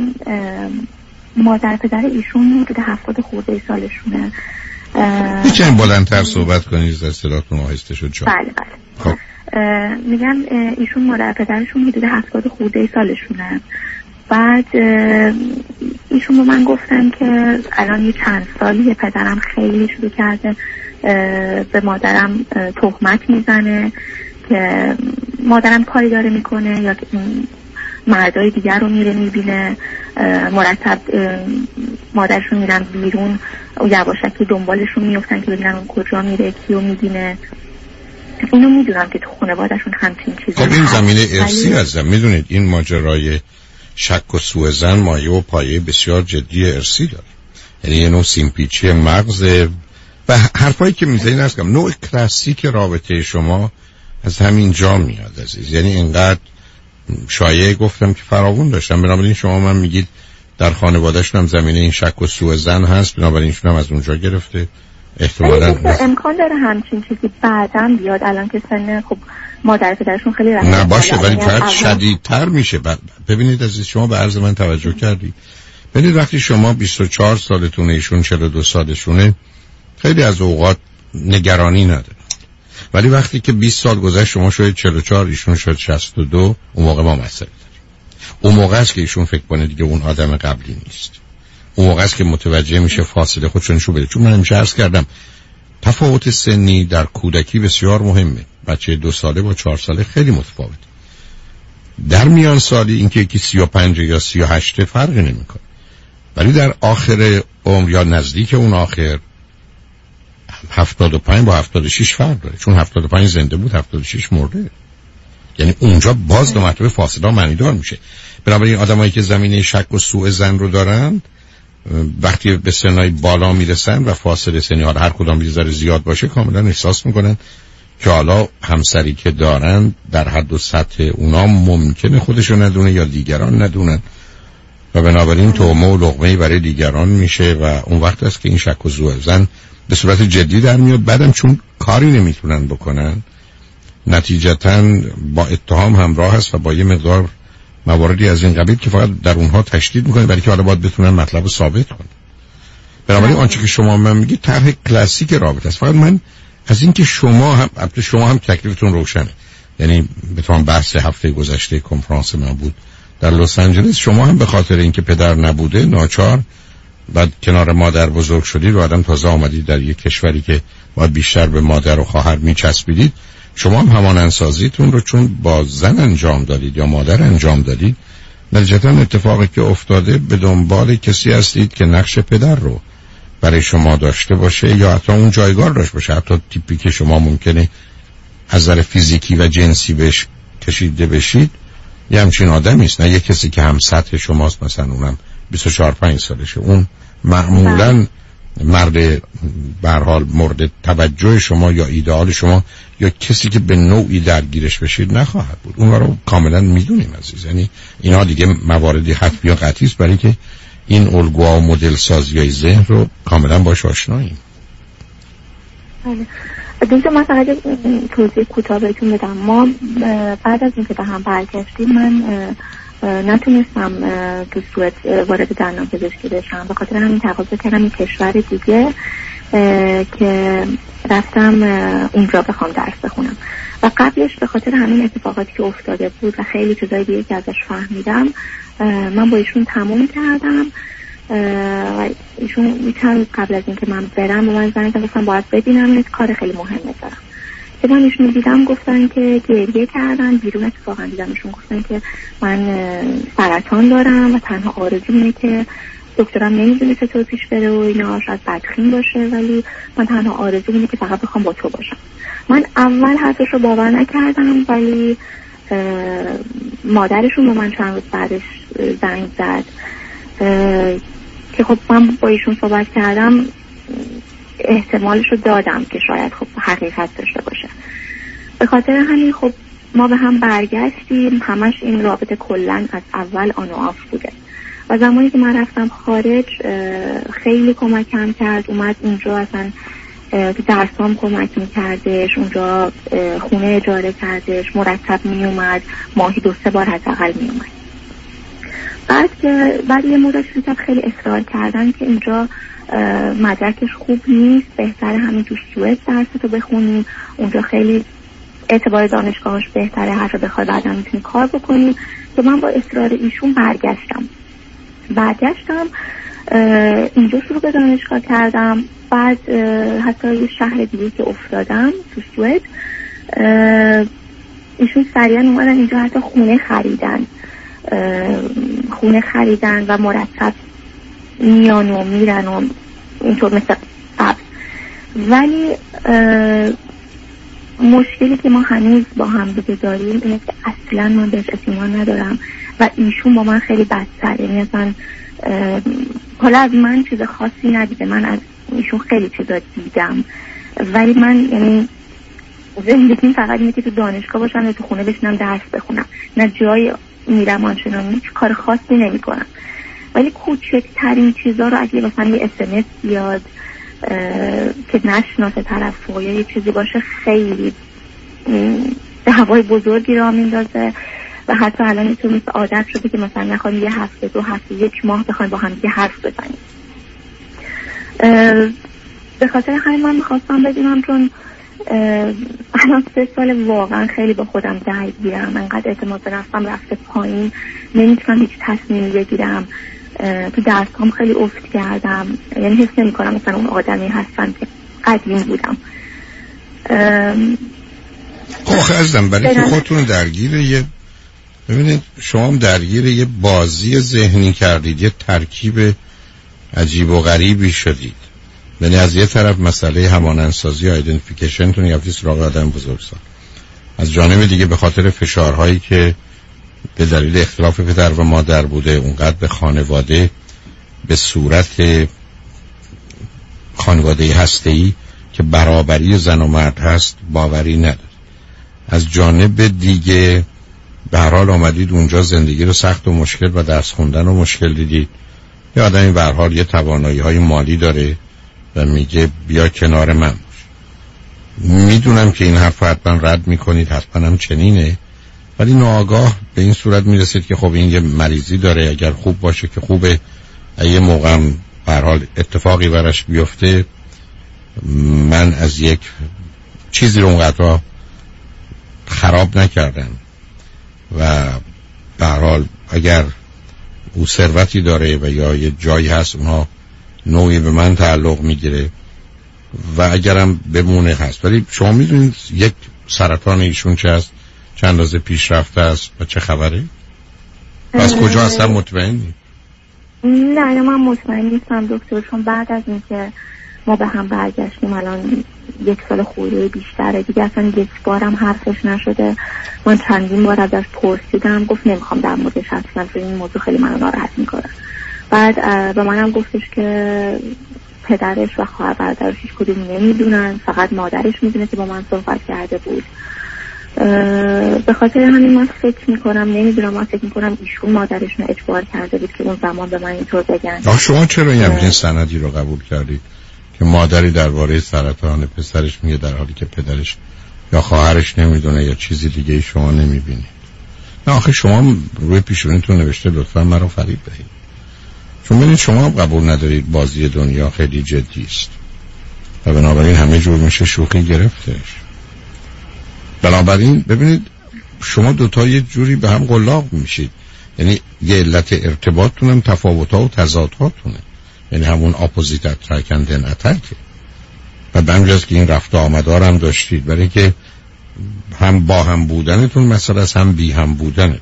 مادر پدر ایشون حدود هفتاد خورده سالشونه. میتونید بلندتر صحبت کنید؟ از صداتون آهسته شد جا. بله بله. خب میگم ایشون مادر پدرشون حدود هفتاد خورده سالشونه. بعد ایشون به من گفتن که الان یه چند سالیه پدرم خیلی شروع کرده به مادرم تهمت میزنه که مادرم کاری داره میکنه یا که مردای دیگر رو میره میبینه، مرتب مادرشون میرن بیرون و یواشکی دنبالشون میفتن که ببینن اون کجا میره، کیو میبینه. اینو میدونم که تو خانواده‌شون همچین چیزی خب این زمینه ارثی هستم. میدونید این ماجرای شک و سوء ظن مایه و پایه بسیار جدی ارثی داره، یعنی یه نوع سیمپیچی مغز و حرفایی که میزنین هستم نوع کلاسیک رابطه شما از همین جا میاد عزیز. یعنی اینقدر شایعه گفتم که فراوون داشتم، بنابراین شما من میگید در خانواده‌شون هم زمینه این شک و سوء ظن هست، بنابراین شون هم از اونجا گرفته. احتمالاً امکان داره همچین چیزی بعداً بیاد، الان که سن خب مادر پدرشون خیلی رفته نه باشه ولی فقط شدیدتر میشه. ببینید عزیز شما به عرض من توجه کردید، ببینید وقتی شما بیست و چهار سالتونه ایشون چهل و دو سالشونه خیلی از اوقات نگرانی نداره، ولی وقتی که بیست سال گذشت شما شاید چهل و چهار ایشون شاید شصت و دو، اون موقع ما مسئله داریم. اون موقع است که ایشون فکر کنه دیگه اون آدم قبلی نیست. اون موقع است که متوجه میشه فاصله خودشون شو بده. چون من همیشه عرض کردم تفاوت سنی در کودکی بسیار مهمه. بچه دو ساله با چهار ساله خیلی متفاوت. در میان سالی اینکه یکی سی و پنج یا سی و هشت فرقی نمیکنه، ولی در آخر عمر یا نزدیک اون آخر هفتاد و پنج با هفتاد و شش فرق داره، چون هفتاد و پنج زنده بود هفتاد و شش مرده. یعنی اونجا باز دو مرتبه فاصله معنیدار میشه. بنابراین آدمایی که زمینه شک و سوء ظن رو دارن وقتی به سنای بالا میرسن و فاصله سنی ها هر کدام یه ذره زیاد باشه کاملا احساس میکنن که حالا همسری که دارن در حد و سطح اونا ممکنه خودشو ندونه یا دیگران ندونن و بنابراین تومه و لقمه‌ای برای دیگران میشه و اون وقت است که این شک و سوء ظن به صورت جدی در میاد. بعدم چون کاری نمیتونن بکنن نتیجتاً با اتهام همراه هست و با یه مقدار مواردی از این قبیل که فقط در اونها تشدید میکنه برای که حالا باید بتونن مطلب رو ثابت کنن. بنابراین آنچه که شما من میگید طرح کلاسیک رابطه است. فقط من از این که شما هم شما هم تکلیفتون روشنه، یعنی بتونم بحث هفته گذشته کنفرانس من بود در لس آنجلس، شما هم به خاطر اینکه پدر نبوده ناچار بعد کنار مادر بزرگ شدید و آدم تازه آمدید در یک کشوری که باید بیشتر به مادر و خواهر میچسبیدید، شما هم همانندسازیتون رو چون با زن انجام دادید یا مادر انجام دادید نتیجتاً اتفاقی که افتاده به دنبال کسی هستید که نقش پدر رو برای شما داشته باشه یا حتی اون جایگاه داشته باشه. حتی تیپی که شما ممکنه از نظر فیزیکی و جنسی بهش کشیده بشید یه همچین آدمی است، نه یه کسی که هم سطح شماست، مثلا اونم بیست و چهار پنج سالشه. اون معمولاً مرد به هر حال مورد توجه شما یا ایدئال شما یا کسی که به نوعی درگیرش بشید نخواهد بود. اون رو کاملا میدونیم عزیز. یعنی اینا دیگه مواردی حتمی یا قطعی است برای که این الگوها و مدل سازیای ذهن رو کاملا باش آشناییم. دیگه من فقط توضیح کوتاه بهتون بدم. ما بعد از اینکه به هم برگشتیم من نتونستم تو سوئد وارد دندانپزشکی بشم، به خاطر همین تقاضا کردم این کشور دیگه که رفتم اونجا بخوام درس بخونم و قبلش به خاطر همین اتفاقاتی که افتاده بود و خیلی چیزای دیگه که ازش فهمیدم من با ایشون تموم کردم و ایشون چند قبل از اینکه من برم به من زنگ گفتن باید ببینم، این کار خیلی مهمه دارم. که من ایشون دیدم گفتن که گریه کردن، بیرون اتفاقا دیدمشون گفتن که من سرطان دارم و تنها آرزوم اینه که دکترم نمیدونه چطور پیش بره و اینا، شاید بدخیم باشه ولی من تنها آرزوم اینه که فقط بخوام با تو باشم. من اول حرفش رو باور نکردم ولی مادرشون به من چند روز بعدش زنگ زد که خب من با ایشون صحبت کردم، احتمالش رو دادم که شاید خب حقیقت داشته باشه. به خاطر همین خب ما به هم برگشتیم، همش این رابطه کلن از اول آن و آف بوده و زمانی که من رفتم خارج خیلی کمکم کرد، اومد اونجا اصلا تو درسام کمک میکردش، اونجا خونه اجاره کردش، مرتب میومد، ماهی دو سه بار حداقل میومد. بعد که بعد یه مدت شروع خیلی اصرار کردن که اینجا مدرکش خوب نیست، بهتره همین تو سوئد درستو بخونی، اونجا خیلی اعتبار دانشگاهش بهتره، هر جا بخوای بعدا میتونی کار بکنیم. که من با اصرار ایشون برگشتم برگشتم اینجا شروع به دانشگاه کردم. بعد حتی یه شهر دیگه که افتادم تو سوئد، ایشون سریعا اومدن اینجا، حتی خونه خریدن خونه خریدن و مرتب میان و میرن و اینطور مثل قبل. ولی مشکلی که ما هنوز با هم دیگه داریم اینه که اصلا من بهش اعتماد ندارم و ایشون با من خیلی بدتر. یعنی مثلا حالا از من چیز خاصی ندیده، من از ایشون خیلی چیزا دیدم، ولی من یعنی زندگیم فقط اینه که تو دانشگاه باشم و تو خونه بشینم درس بخونم، نه جای میرم آنچنان هیچ کار خاصی نمی کنم. ولی کوچکترین چیزا رو اگه مثلا یه اس ام اس بیاد که نشناسه طرف یا یه چیزی باشه خیلی به هوای بزرگی را میندازه و حتی الان اینطور مثل عادت شده که مثلا نخواهیم یه هفته دو هفته یک ماه بخوایم با هم دیگه حرف بزنیم. به خاطر همین من میخواستم بدونم، چون الان سه سال واقعا خیلی با خودم درگیرم، انقدر اعتماد به نفسم رفته پایین، نمیتونم هیچ تصمیمی بگیرم، تو درسام خیلی افت کردم، یعنی حس نمی کنم مثلا اون آدمی هستم که قدیم بودم. خب عزیزم، برای که خودتون درگیر یه ببینید شما هم درگیر یه بازی ذهنی کردید، یه ترکیب عجیب و غریبی شدید. یعنی از یه طرف مسئله همانندسازی آیدنتیفیکیشن تون یافتی سراغ آدم بزرگسال، از جانب دیگه به خاطر فشارهایی که به دلیل اختلاف پدر و مادر بوده اونقدر به خانواده به صورت خانواده هسته‌ای که برابری زن و مرد هست باوری نداره. از جانب دیگه به هر حال آمدید اونجا زندگی رو سخت و مشکل و درس خوندن رو مشکل دیدید. یه آدمی به هر حال یه توانایی های مالی داره و میگه بیا کنار من باش. میدونم که این حرف حتما رد میکنید، حتما هم چنینه، ولی ناآگاه به این صورت میرسید که خب این یه مریضی داره، اگر خوب باشه که خوبه، یه موقع به هر حال اتفاقی براش بیفته. من از یک چیزی رو اونقدر خراب نکردم و به هر حال اگر او ثروتی داره و یا یه جایی هست اونها نوعی به من تعلق میگیره و اگرم بمونه هست. ولی شما میدونید یک سرطان ایشون چه هست، چند اندازه پیشرفته است و چه خبره؟ از کجا اصلا مطمئنی؟ نه نه من مطمئن نیستم دکتر، چون بعد از اینکه ما به هم برگشتیم الان یک سال خورده بیشتره دیگه، اصلا یک بارم حرفش نشده. من چندین بار ازش پرسیدم، گفت نمیخوام در موردش حرف بزنم چون این موضوع خیلی منو ناراحت میکنه. بعد به منم گفتش که پدرش و خواهر برادرش هیچ کدوم نمیدونن، فقط مادرش میدونه که با من صحبت کرده بود. به خاطر همین من فکر میکنم، نمیدونم، من فکر میکنم ایشون مادرشون اجبار کرده بود که اون زمان به من اینطور بگن. آخه شما چرا این همچین سندی رو قبول کردید که مادری درباره سرطان پسرش میگه در حالی که پدرش یا خواهرش نمیدونه یا چیزی دیگه ای شما نمیبینید؟ نه آخه شما روی پیشونیتون نوشته لطفا مرا فریب دهید، چون ببینید شما قبول ندارید بازی دنیا خیلی جدی است و بنابراین همه جور میشه شوخی گرفتش. بنابراین ببینید شما دوتا یه جوری به هم قلاق میشید، یعنی یه علت ارتباطتون هم تفاوت‌ها و تضادهاتونه، یعنی همون اپوزیت اترک اند اتک. و به همجاست که این رفت آمدار هم داشتید، برای که هم با هم بودنتون مثلا از هم بی هم بودنتون.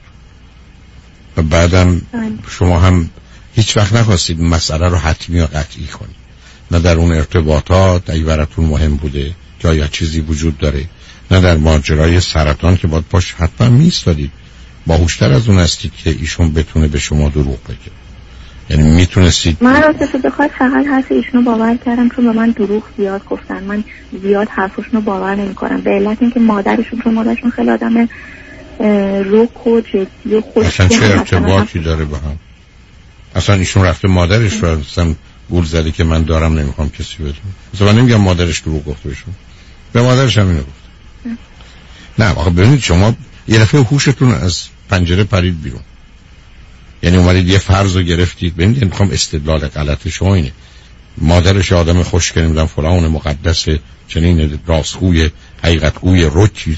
و بعدم شما هم هیچ وقت نخواستید مسئله رو حتمی و قطعی کنید، نه در اون ارتباطات اگه براتون مهم بوده که آیا چیزی وجود داره، نه در ماجرای سرطان که باید پاش حتما میستادید. باهوشتر از اون هستید که ایشون بتونه به شما دروغ بگه، یعنی میتونستید. من راستش بخواد فقط حرف ایشونو باور کردم چون به من دروغ زیاد گفتن، من زیاد حرفشونو باور نمی کنم به علت اینکه مادرشون چون مادرشون خیلی آدم روک و جدی و خوشی. اصلا چه ارتباطی داره با هم؟ اصلا ایشون رفته مادرش رو اصلا گول زده که من دارم نمیخوام کسی بدونه. مثلا من نمیگم مادرش دروغ گفته بهشون، به مادرش هم اینو گفت. نه آخه ببینید شما یه دفعه هوشتون از پنجره پرید بیرون، یعنی اومدید یه فرض رو گرفتید. ببینید میخوام استدلال غلط شما اینه مادرش آدم خوشگل نمیدونم فلان مقدس چنین راستگوی حقیقتگوی روکی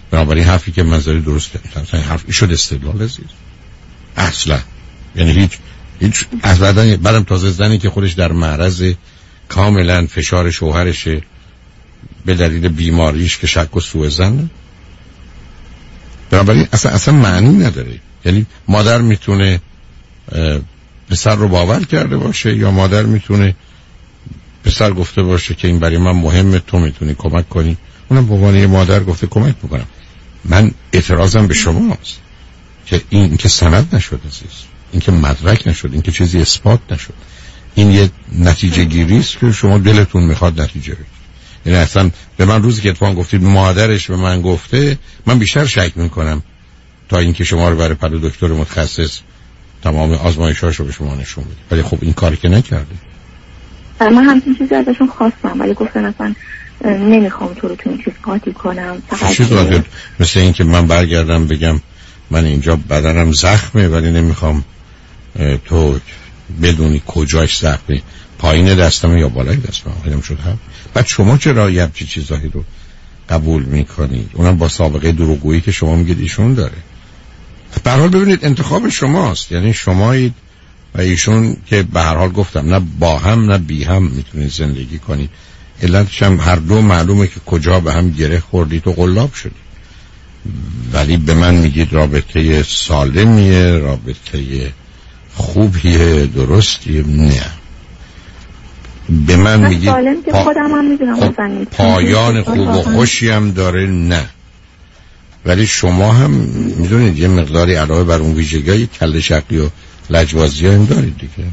بنابراین حرفی که من زدی درسته، مثلا حرفی شد استدلال عزیز اصلا، یعنی هیچ هیچ اصلا. بعدم تازه زنی که خودش در معرض کاملا فشار شوهرشه به دلیل بیماریش که شک و سوء ظن، بنابراین اصلا اصلا معنی نداره. یعنی مادر میتونه پسر رو باور کرده باشه یا مادر میتونه پسر گفته باشه که این برای من مهمه، تو میتونی کمک کنی، اونم به عنوان یه مادر گفته کمک میکنم. من اعتراضم به شماست که این که سند نشد عزیز، این که مدرک نشد، این که چیزی اثبات نشد، این یه نتیجه گیری است که شما دلتون میخواد نتیجه بگیرید. یعنی اصلا به من روزی که اتفاقا گفتید مادرش به من گفته، من بیشتر شک میکنم تا اینکه شما رو برای پدر دکتر متخصص تمام آزمایش‌هاشو به شما نشون بده. ولی خب این کاری که نکرده. من همچین چیزی ازشون خواستم ولی گفتن اصلا نمیخوام تو رو تو این چیز قاطی کنم. فقط مثل این که من برگردم بگم من اینجا بدنم زخمه ولی نمیخوام تو بدونی کجاش زخمه، پایین دستم یا بالای دستم. خیلی شد هم. بعد شما چرا یه همچین چیزایی رو قبول میکنید؟ اونم با سابقه دروغگویی که شما میگید ایشون داره. به هر حال ببینید انتخاب شماست، یعنی شمایید و ایشون که به هر حال گفتم نه با هم نه بی هم میتونید زندگی کنید. علتش هم هر دو معلومه که کجا به هم گره خوردید و قلاب شدید. ولی به من میگید رابطه سالمیه، رابطه خوبیه، درستیه؟ نه. به من میگید پا... خب پایان خوب و خوشی هم داره؟ نه. ولی شما هم میدونید یه مقداری علاوه بر اون ویژگی کله شقی و لجبازی هم دارید دیگه.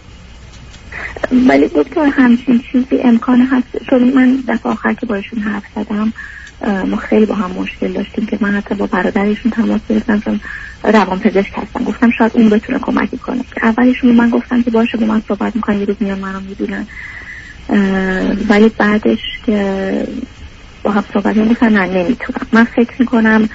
ولی دکتر همچین چیزی امکان هست؟ چون من دفعه آخر که باشون حرف زدم ما خیلی با هم مشکل داشتیم که من حتی با برادرشون تماس گرفتم چون روان پزشک هستم، گفتم شاید اون بتونه کمکی کنه که اولیشون من گفتم که باشه با من صحبت میکنن یه روز میان منو میدونن، ولی بعدش که با هم صحبت میکنن نه نمیتونم. من فکر میکنم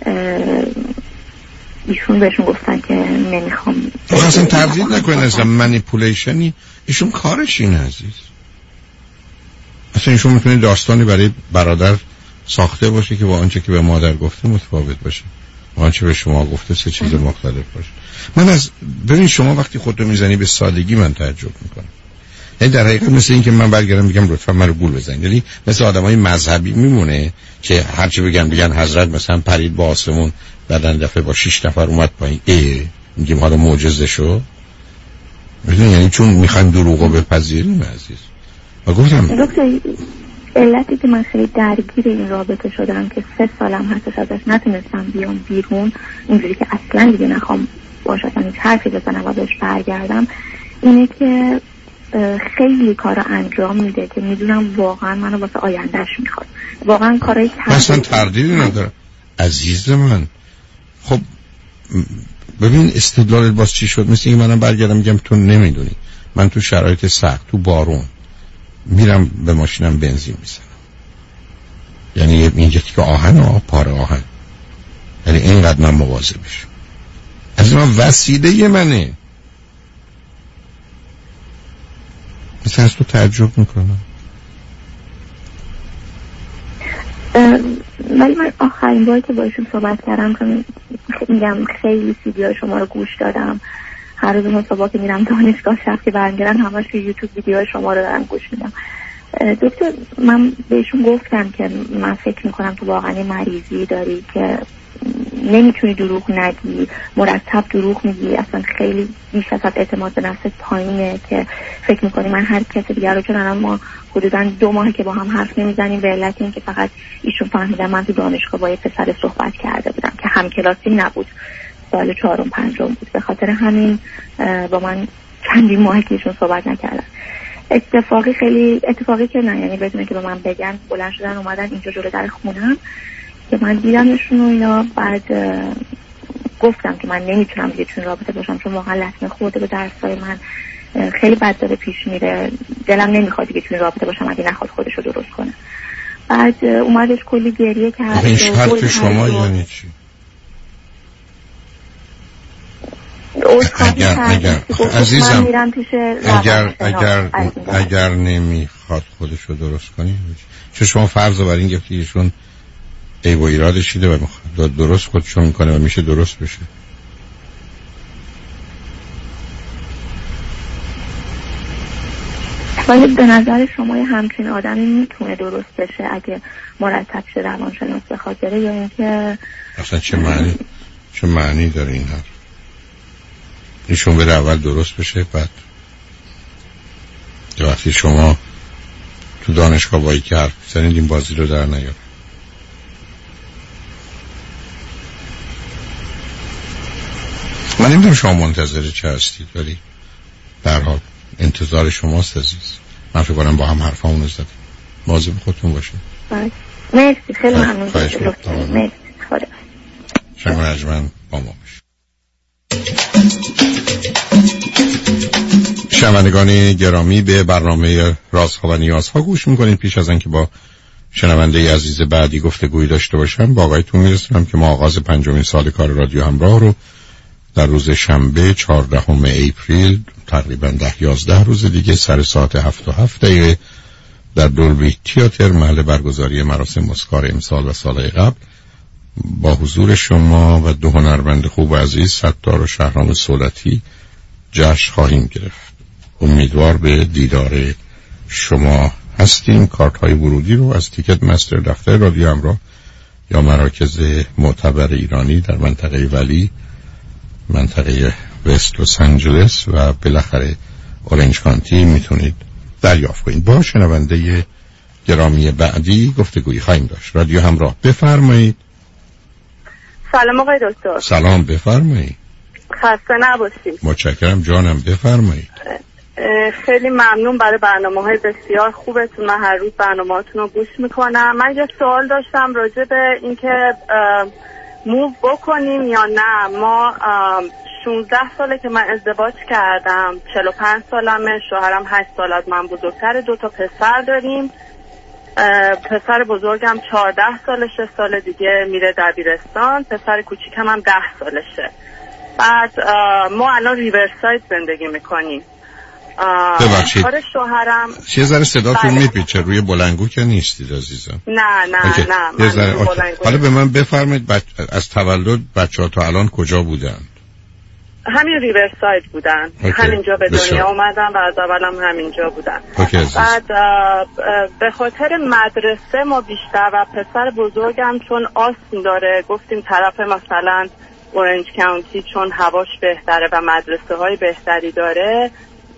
ایشون بهشون گفتن که نمیخوام. اصلا تردید نکنین اصلا منیپولیشنی ایشون کارش اینه عزیز. اصلا ایشون میتونه داستانی برای برادر ساخته باشه که با آنچه که به مادر گفته متفاوت باشه، با آنچه به شما گفته سه چیز مختلف باشه. من از ببین شما وقتی خودتو میزنی به سادگی من تعجب میکنم. یعنی در حقیقت مثل این که من برگردم بگم لطفا منو گول بزنید، یعنی مثل آدمای مذهبی میمونه که هرچی بگن بگن حضرت مثلا پرید با آسمون بعدن دفعه با شش نفر اومد پایین، ای میگیم حالا معجزه شو. میدونی یعنی چون میخوایم دروغو بپذیریم عزیز. و گفتم دکتر علتی که من خیلی درگیر این رابطه شدم که سه سالم هستش ازش نتونستم بیام بیرون اینجوری که اصلا دیگه نخوام باشه اصلا هیچ حرفی بزنم و بهش برگردم، اینه که خیلی کار انجام میده که میدونم واقعا منو واسه آیندهش میخواد، واقعا کارایی که اصلا تردیدی نداره عزیز من. خب ببین استدلالت باز چی شد؟ مثل اینکه منم برگردم میگم تو نمیدونی من تو شرایط سخت تو بارون میرم به ماشینم بنزین میزنم، یعنی میگه که آهن و پاره آهن، یعنی اینقدر من مواظبش. از من وسیله منه. مثلا از تو تعجب میکنم. ولی من آخرین باری که با ایشون صحبت کردم که میگم خیلی سیدی های شما رو گوش دادم، هر روز من صبح که میرم دانشگاه شب که برمیگردم همش یوتیوب ویدیوهای شما رو دارم گوش میدم. دکتر من بهشون گفتم که من فکر میکنم تو واقعا مریضی داری که نمیتونی دروغ نگی، مرتب دروغ میگی، اصلا خیلی بیش از حد اعتماد به نفست پایینه که فکر میکنی من هر کس دیگر رو، چون الان ما حدودا دو ماهه که با هم حرف نمیزنیم به علت این که فقط ایشون فهمیدن من تو دانشگاه با یه پسر صحبت کرده بودم که هم کلاسی نبود، سال چهارم پنجم بود، به خاطر همین با من چندین ماهه که ایشون صحبت نکردن. اتفاقی خیلی اتفاقی که نه، یعنی بدون که به من بگن بلند شدن اومدن اینجا جلو در خونم که من دیدمشون و اینا. بعد گفتم که من نمیتونم دیگه چون رابطه باشم چون واقعا لطمه خورده به درسای من، خیلی بد داره پیش میره، دلم نمیخواد دیگه چون رابطه باشم اگه نخواد خودش رو درست کنه. بعد اومدش کلی گریه کرد. این شرط شما یعنی چی؟ اگر اگر عزیزم اگر اگر اگر نمیخواد خودش رو درست کنی چه شما فرض رو بر این گفتی ایشون ای و ایرادش دیده و میخواد درست خودشو میکنه و میشه درست بشه. ولی به نظر شما یه همچین آدمی میتونه درست بشه اگه مرتب شه روانشناس بخواد بره، یا اینکه اصلا چه معنی چه معنی داره این حرف؟ ایشون بره اول درست بشه، بعد وقتی شما تو دانشگاه وایی که حرف بزنید این بازی رو در نیاره. من نمیدونم شما منتظر چه هستید، ولی در حال انتظار شماست عزیز. من فکر کنم با هم حرفامون رو زدیم. مواظب خودتون باشید. مرسی، خیلی ممنون. مرسی. خدا. شما رجمن با ما باشید. شنوندگان گرامی، به برنامه رازها و نیازها گوش میکنید. پیش از اینکه با شنونده عزیز بعدی گفتگویی داشته باشم، با آقایتون میرسونم که ما آغاز پنجمین سال کار رادیو همراه رو در روز شنبه چهاردهم اپریل تقریبا ده یازده روز دیگه سر ساعت هفت و هفت دقیقه در دولبی تیاتر محل برگزاری مراسم اسکار امسال و سال قبل با حضور شما و دو هنرمند خوب و عزیز ستار و شهرام سولتی جشن خواهیم گرفت. امیدوار به دیدار شما هستیم. کارت های ورودی رو از تیکت مستر دفتر رادیو همراه یا مراکز معتبر ایرانی در منطقه ولی، منطقه وست لس آنجلس و بالاخره اورنج کانتی میتونید دریافت کنید. با شنونده گرامی بعدی گفتگویی خواهیم داشت. رادیو همراه، بفرمایید. سلام آقای دکتر. سلام، بفرمایید. خسته نباشید. متشکرم جانم، بفرمایید. خیلی ممنون برای برنامه‌های بسیار خوبتون. من هر روز برنامه‌هاتون رو گوش میکنم. من یه سوال داشتم راجع به اینکه موو بکنیم یا نه. ما شانزده ساله که من ازدواج کردم، چهل و پنج سالمه، شوهرم هشت سال از من بزرگتره، دو تا پسر داریم. پسر بزرگم چهارده سالشه، سال دیگه میره دبیرستان. پسر کوچیکم هم ده سالشه. بعد ما الان ریورساید زندگی میکنیم. ببخشید کار شوهرم چه ذره صداتون بله. میپیچه، روی بلندگو که نیستید عزیزم. نه نه اوکی. نه من ذره... حالا به من بفرمایید بچ... از تولد بچه‌ها تا الان کجا بودن؟ همین ریورساید بودن. اوکی. همینجا به دنیا بسیار. اومدن و از اولم همینجا بودن. اوکی. بعد به خاطر مدرسه ما بیشتر و پسر بزرگم چون آسم داره گفتیم طرف مثلا اورنج کانتی چون هواش بهتره و مدرسه های بهتری داره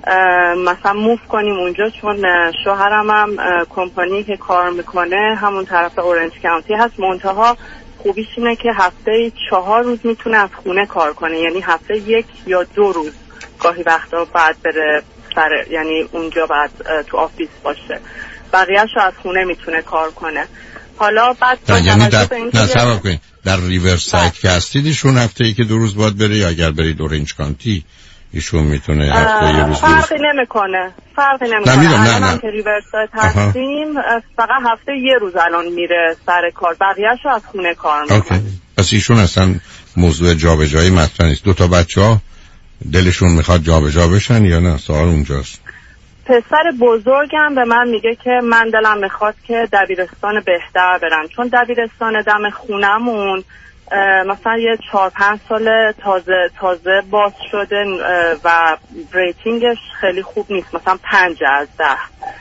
مثلا موف کنیم اونجا، چون شوهرم هم کمپانی که کار میکنه همون طرف اورنج کانتی هست. منتها خوبیش اینه که هفته چهار روز میتونه از خونه کار کنه، یعنی هفته یک یا دو روز گاهی وقتا بعد بره سر، یعنی اونجا بعد تو آفیس باشه، بقیه‌شو از خونه میتونه کار کنه. حالا بعد یعنی در نه سبب کنید در ریورساید که هستید ایشون هفته ای که دو روز باید بره، یا اگر برید اورنج کانتی ایشون میتونه هفته یه روز فرقی نمیکنه فرقی نمیکنه نه نه نه, نه. که ریورساید هستیم فقط هفته یه روز الان میره سر کار، بقیه‌شو از خونه کار میکنه. پس ایشون اصلا موضوع جابجایی مطرح نیست. دو تا بچه‌ها دلشون میخواد جابجا بشن یا نه؟ سوال اونجاست. پسر بزرگم به من میگه که من دلم میخواد که دبیرستان بهتر برم، چون دبیرستان دم خونمون مثلا یه چهار پنج سال تازه تازه باز شده و ریتینگش خیلی خوب نیست، مثلا پنج از ده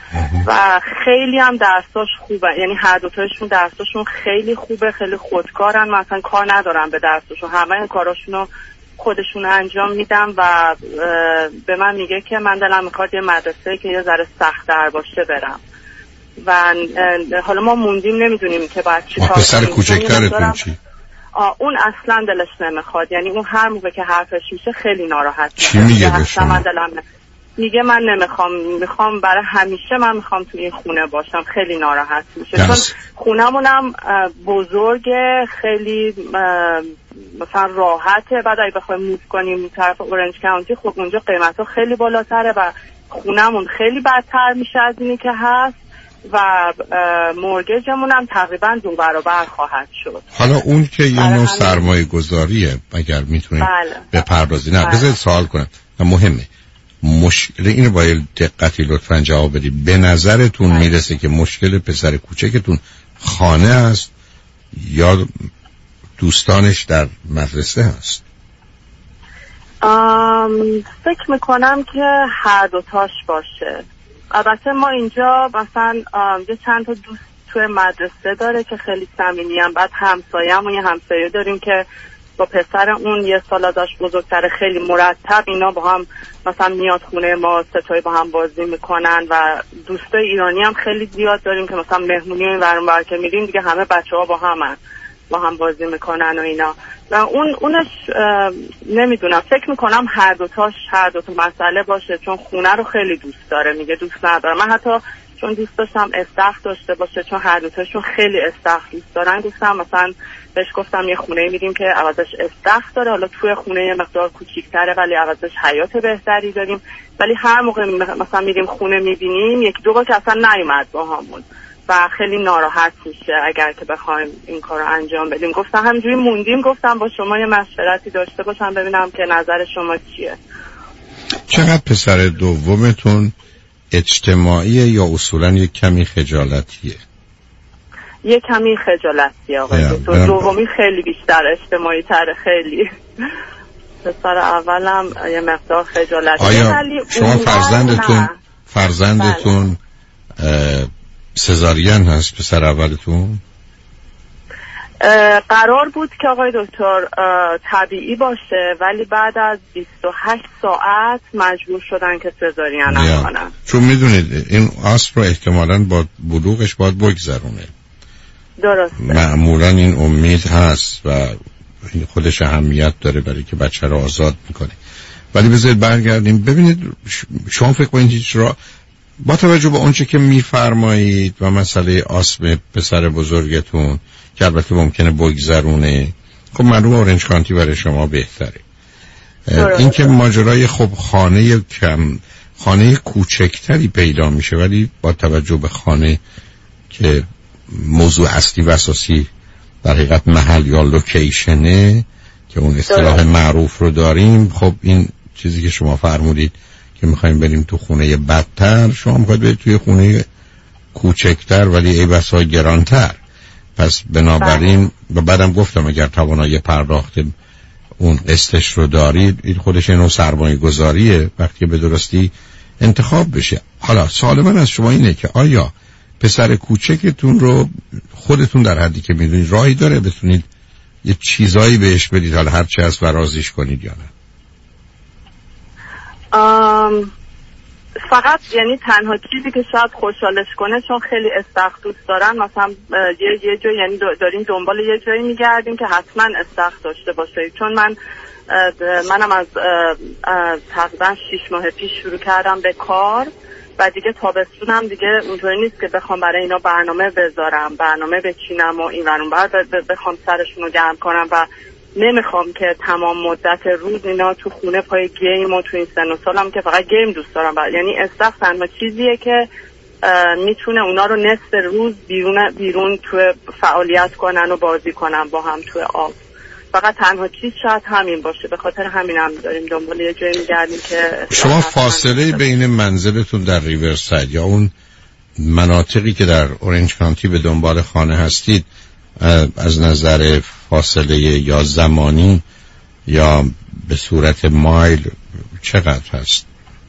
و خیلی هم درساش خوبه، یعنی هر دوتایشون درساشون خیلی خوبه، خیلی خودکارن، مثلا کار ندارن به درساشون، همه کاراشونو خودشون انجام میدم و به من میگه که من دلم میخواد یه مدرسه که یه ذره سخت‌تر باشه برم و حالا ما موندیم نمیدونیم که باید چی کار کنیم. پسر کوچکترتون چی؟ آه اون اصلا دلش نمیخواد، یعنی اون هر موقع که حرفش میشه خیلی ناراحت میشه. چی میگه به شما؟ میگه من نمیخوام، میخوام برای همیشه من میخوام تو این خونه باشم. خیلی ناراحت میشه دست. چون خونمونم بزرگه، خیلی مثلا راحته، بعد اگه بخوایم موو کنیم طرف اورنج کانتی خب اونجا قیمتا خیلی بالاتره و خونمون خیلی بدتر میشه از اینی که هست و مورگیجمون هم تقریبا دو برابر خواهد شد. حالا اون که یه نوع سرمایه گذاریه اگر میتونید بله. بپردازی. نه بذارید سوال کنم، مهمه مشکل اینو باید دقتی لطفاً جواب بدید. به نظرتون میرسه که مشکل پسر کوچکتون خانه است یا دوستانش در مدرسه هست؟ آم، فکر میکنم که هر دوتاش باشه. البته ما اینجا مثلا یه چند تا دوست توی مدرسه داره که خیلی صمیمی ام. بعد همسایه‌مون یه همسایه داریم که با پسر اون یه سال داشت بزرگتره، خیلی مرتب اینا با هم مثلا میاد خونه ما، ستایی با هم بازی میکنن. و دوستای ایرانی هم خیلی زیاد داریم که مثلا مهمونی این ور اون ور که میریم دیگه همه بچه‌ها با همن، با هم بازی میکنن و اینا. و اون اونش نمیدونم، فکر میکنم هر دوتاش هر دوتا مسئله باشه، چون خونه رو خیلی دوست داره، میگه دوست نداره. من حتی چون دوست داشتم استخر داشته باشه، چون هر دوتاشون خیلی استخر دوست دارن، گفتم مثلا بهش گفتم یه خونه میریم که عوضش استخر داره، حالا توی خونه یه مقدار کوچیک‌تره ولی عوضش حیات بهتری داریم. ولی هر موقع مثلا میریم خونه میبینیم یکی دو بار که اصلا نیومد با همون و خیلی ناراحت میشه اگر که بخوایم این کار رو انجام بدیم. گفتم همینجوری موندیم، گفتم با شما یه مشورتی داشته باشم ببینم که نظر شما چیه. چقدر پسر دومتون اجتماعیه یا اصولا یک کمی خجالتیه؟ یه کمی خجالتیه آقای دکتر. دومی خیلی بیشتر اجتماعی تره خیلی. پسر اولم یه مقدار خجالتیه. آیا شما فرزندتون فرزندتون سزارین هست پسر اولتون؟ قرار بود که آقای دکتر طبیعی باشه ولی بعد از بیست و هشت ساعت مجبور شدن که سزارین کنن. چون میدونید این آسپ رو احتمالاً با بلوغش باید بگذرونه. درسته. معمولاً این امید هست و خودش اهمیت داره برای که بچه رو آزاد میکنه. ولی بذارید برگردیم ببینید شما فکر کنید هیچ را با توجه به اونچه که میفرمایید و مسئله آسم پسر بزرگتون که البته ممکنه بگذرونه، خب معلومه اورنج کانتی برای شما بهتره. این که ماجرای خب خانه کم خانه کوچکتری پیدا میشه ولی با توجه به خانه که موضوع اصلی و اساسی در حقیقت محل یا لوکیشنه که اون اصطلاح معروف رو داریم، خب این چیزی که شما فرمودید که میخوایم بریم تو خونه بدتر، شما میخواید برید توی خونه کوچکتر ولی ای بسا گرانتر. پس بنابراین و بعدم گفتم اگر توانایی پرداخت اون قسطش رو دارید این خودش اینو سرمایه گذاریه وقتی به درستی انتخاب بشه. حالا سوال من از شما اینه که آیا پسر کوچکتون رو خودتون در حدی که میدونید راهی داره بتونید یه چیزایی بهش بدید حالا هر چه هست و راضیش کنید یا نه؟ آم فقط یعنی تنها چیزی که شاید خوشحالش کنه چون خیلی استخر دوست دارن، مثلا یه یه جایی یعنی داریم دنبال یه جایی میگردیم که حتما استخر داشته باشه. چون من منم از تقریبا شیش ماه پیش شروع کردم به کار و دیگه تابستونم دیگه اونطوری نیست که بخوام برای اینا برنامه بذارم، برنامه بچینم و این ورون بعد بخوام سرشون رو گرم کنم و نمیخوام که تمام مدت روز اینا تو خونه پای گیم و تو این سن و سالم که فقط گیم دوست دارم. یعنی استخر تنها چیزیه که میتونه اونا رو نصف روز بیرون بیرون تو فعالیت کنن و بازی کنن با هم تو آب. فقط تنها چیز شاید همین باشه، به خاطر همین هم داریم دنبال یه جایی میگردیم که شما فاصله بین منزلتون در ریورساید یا اون مناطقی که در اورنج کانتی به دنبال خانه هستید از نظر فاصله یا زمانی یا به صورت مایل چقدر هست؟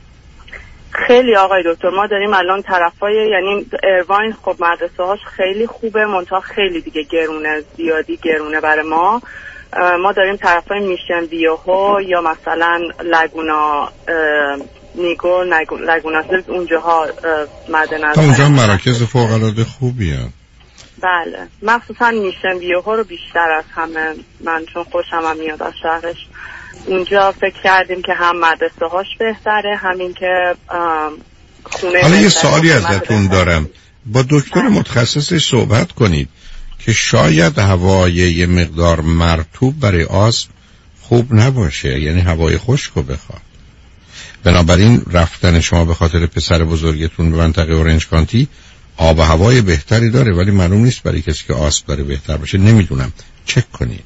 خیلی آقای دکتر، ما داریم الان طرفای یعنی ایرواین خب مدرسه هاش خیلی خوبه منتها خیلی دیگه گرونه، زیادی گرونه برای ما. ما داریم طرفای میشن ویوهو یا مثلا لگونا نیگو لگونا هیلز اونجاها مد نظر. اونجا مراکز فوق العاده خوبی هست. بله مخصوصا میشن ویوهو رو بیشتر از همه من چون خوشم هم میاد از شهرش. اونجا فکر کردیم که هم مدرسه هاش بهتره همین که خونه. حالا یه سوالی ازتون دارم، با دکتر متخصصش صحبت کنید که شاید هوای یه مقدار مرطوب برای آسم خوب نباشه، یعنی هوای خشک رو بخواد. بنابراین رفتن شما به خاطر پسر بزرگتون به منطقه اورنج کانتی آب و هوای بهتری داره ولی معلوم نیست برای کسی که آسم داره بهتر باشه. نمیدونم، چک کنید.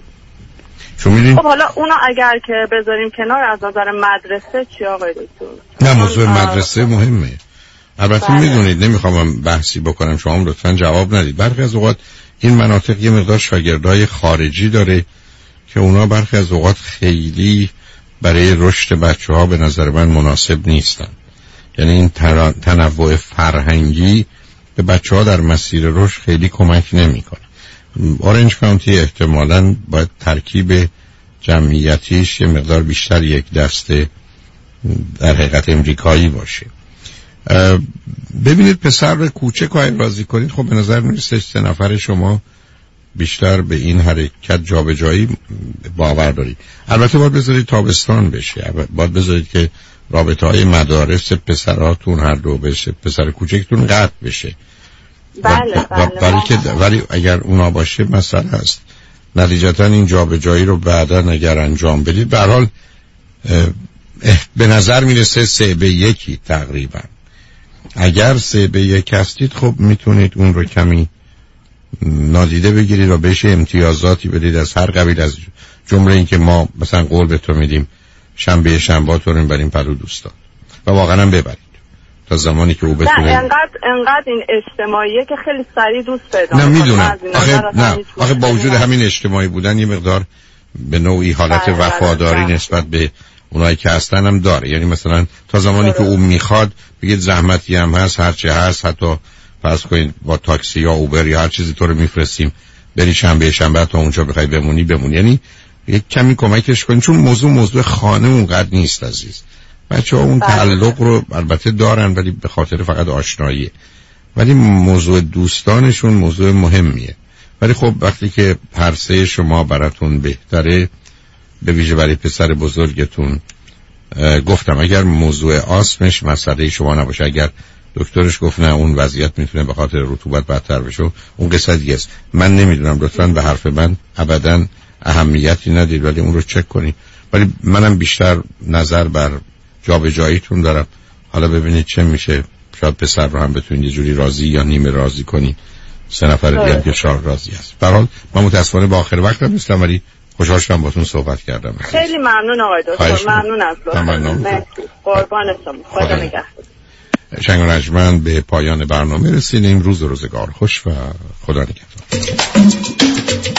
خب حالا اونا اگر که بذاریم کنار از نظر مدرسه چی آقای دکتر؟ نه موضوع مدرسه مهمه. البته میدونید نمیخوام بحثی بکنم، شما لطفاً جواب ندید. برخی از اوقات این مناطق یه مقدار شاگردای خارجی داره که اونا برخی از اوقات خیلی برای رشد بچه ها به نظر من مناسب نیستن. یعنی این تنوع فرهنگی به بچه ها در مسیر رشد خیلی کمک نمی کنه. اورنج کانتی احتمالاً باید ترکیب جمعیتیش یه مقدار بیشتر یک دسته در حقیقت امریکایی باشه. ببینید پسر کوچک رو راضی کنید، خب به نظر میرسه سه نفر شما بیشتر به این حرکت جابجایی باور دارید. البته باید بذارید تابستان بشه، باید بذارید که رابطه های مدارس پسراتون هر دو بشه، پسر کوچکتون قطع بشه. بله بله. ولی که ولی اگر اونا باشه مسئله است. نتیجتا این جابجایی رو بعدا اگر انجام بدید به هر حال به نظر میرسه سه به یکی تقریبا. اگر سه به یک هستید خب میتونید اون رو کمی نادیده بگیرید و بهش امتیازاتی بدید از هر قبیل، از جمله این که ما مثلا قول به تو میدیم شنبه شنبه تو رو میبریم پلو دوستان و واقعا هم ببرید تا زمانی که او بتونه. نه انقدر انقدر این اجتماعیه که خیلی سریع دوست پیدا نه میدونم آخه نه آخه با وجود همین اجتماعی بودن یه مقدار به نوعی حالت وفاداری نسبت به اونایی که هستن هم داره. یعنی مثلا تا زمانی که او میخواد بگید زحمتی هم هست هرچی هست، حتی فرض کنید با تاکسی یا اوبر یا هر چیزی تو رو میفرستیم بری شنبه شنبه تا اونجا بخوای بمونی بمونی. یعنی یک کمی کمکش کنید، چون موضوع موضوع خانه اونقدر نیست عزیز. بچه ها اون تعلق رو البته دارن ولی به خاطر فقط آشناییه، ولی موضوع دوستانشون موضوع مهمیه. ولی خب وقتی که هر سه شما براتون بهتره، به ویژه برای پسر بزرگتون، گفتم اگر موضوع آسمش مسئله شما نباشه، اگر دکترش گفت نه اون وضعیت میتونه به خاطر رطوبت بدتر بشه، اون قصه دیگه است. من نمیدونم، لطفاً به حرف من ابداً اهمیتی ندید ولی اون رو چک کنید. ولی منم بیشتر نظر بر جابجاییتون دارم. حالا ببینید چه میشه، شاید پسر رو هم بتونید یه جوری راضی یا نیمه راضی کنید. سه نفر دیگه که شار راضی است. به هر حال من متاسفانه با آخر وقتم نیستم ولی خوشحال شدم باهاتون صحبت کردم. خیلی ممنون آقای دکتر، ممنون از لطفتون. قربان شما، خدا نگهدار. شنگ و رجمند به پایان برنامه رسیدیم. روز و روزگار خوش و خدا نگهدار.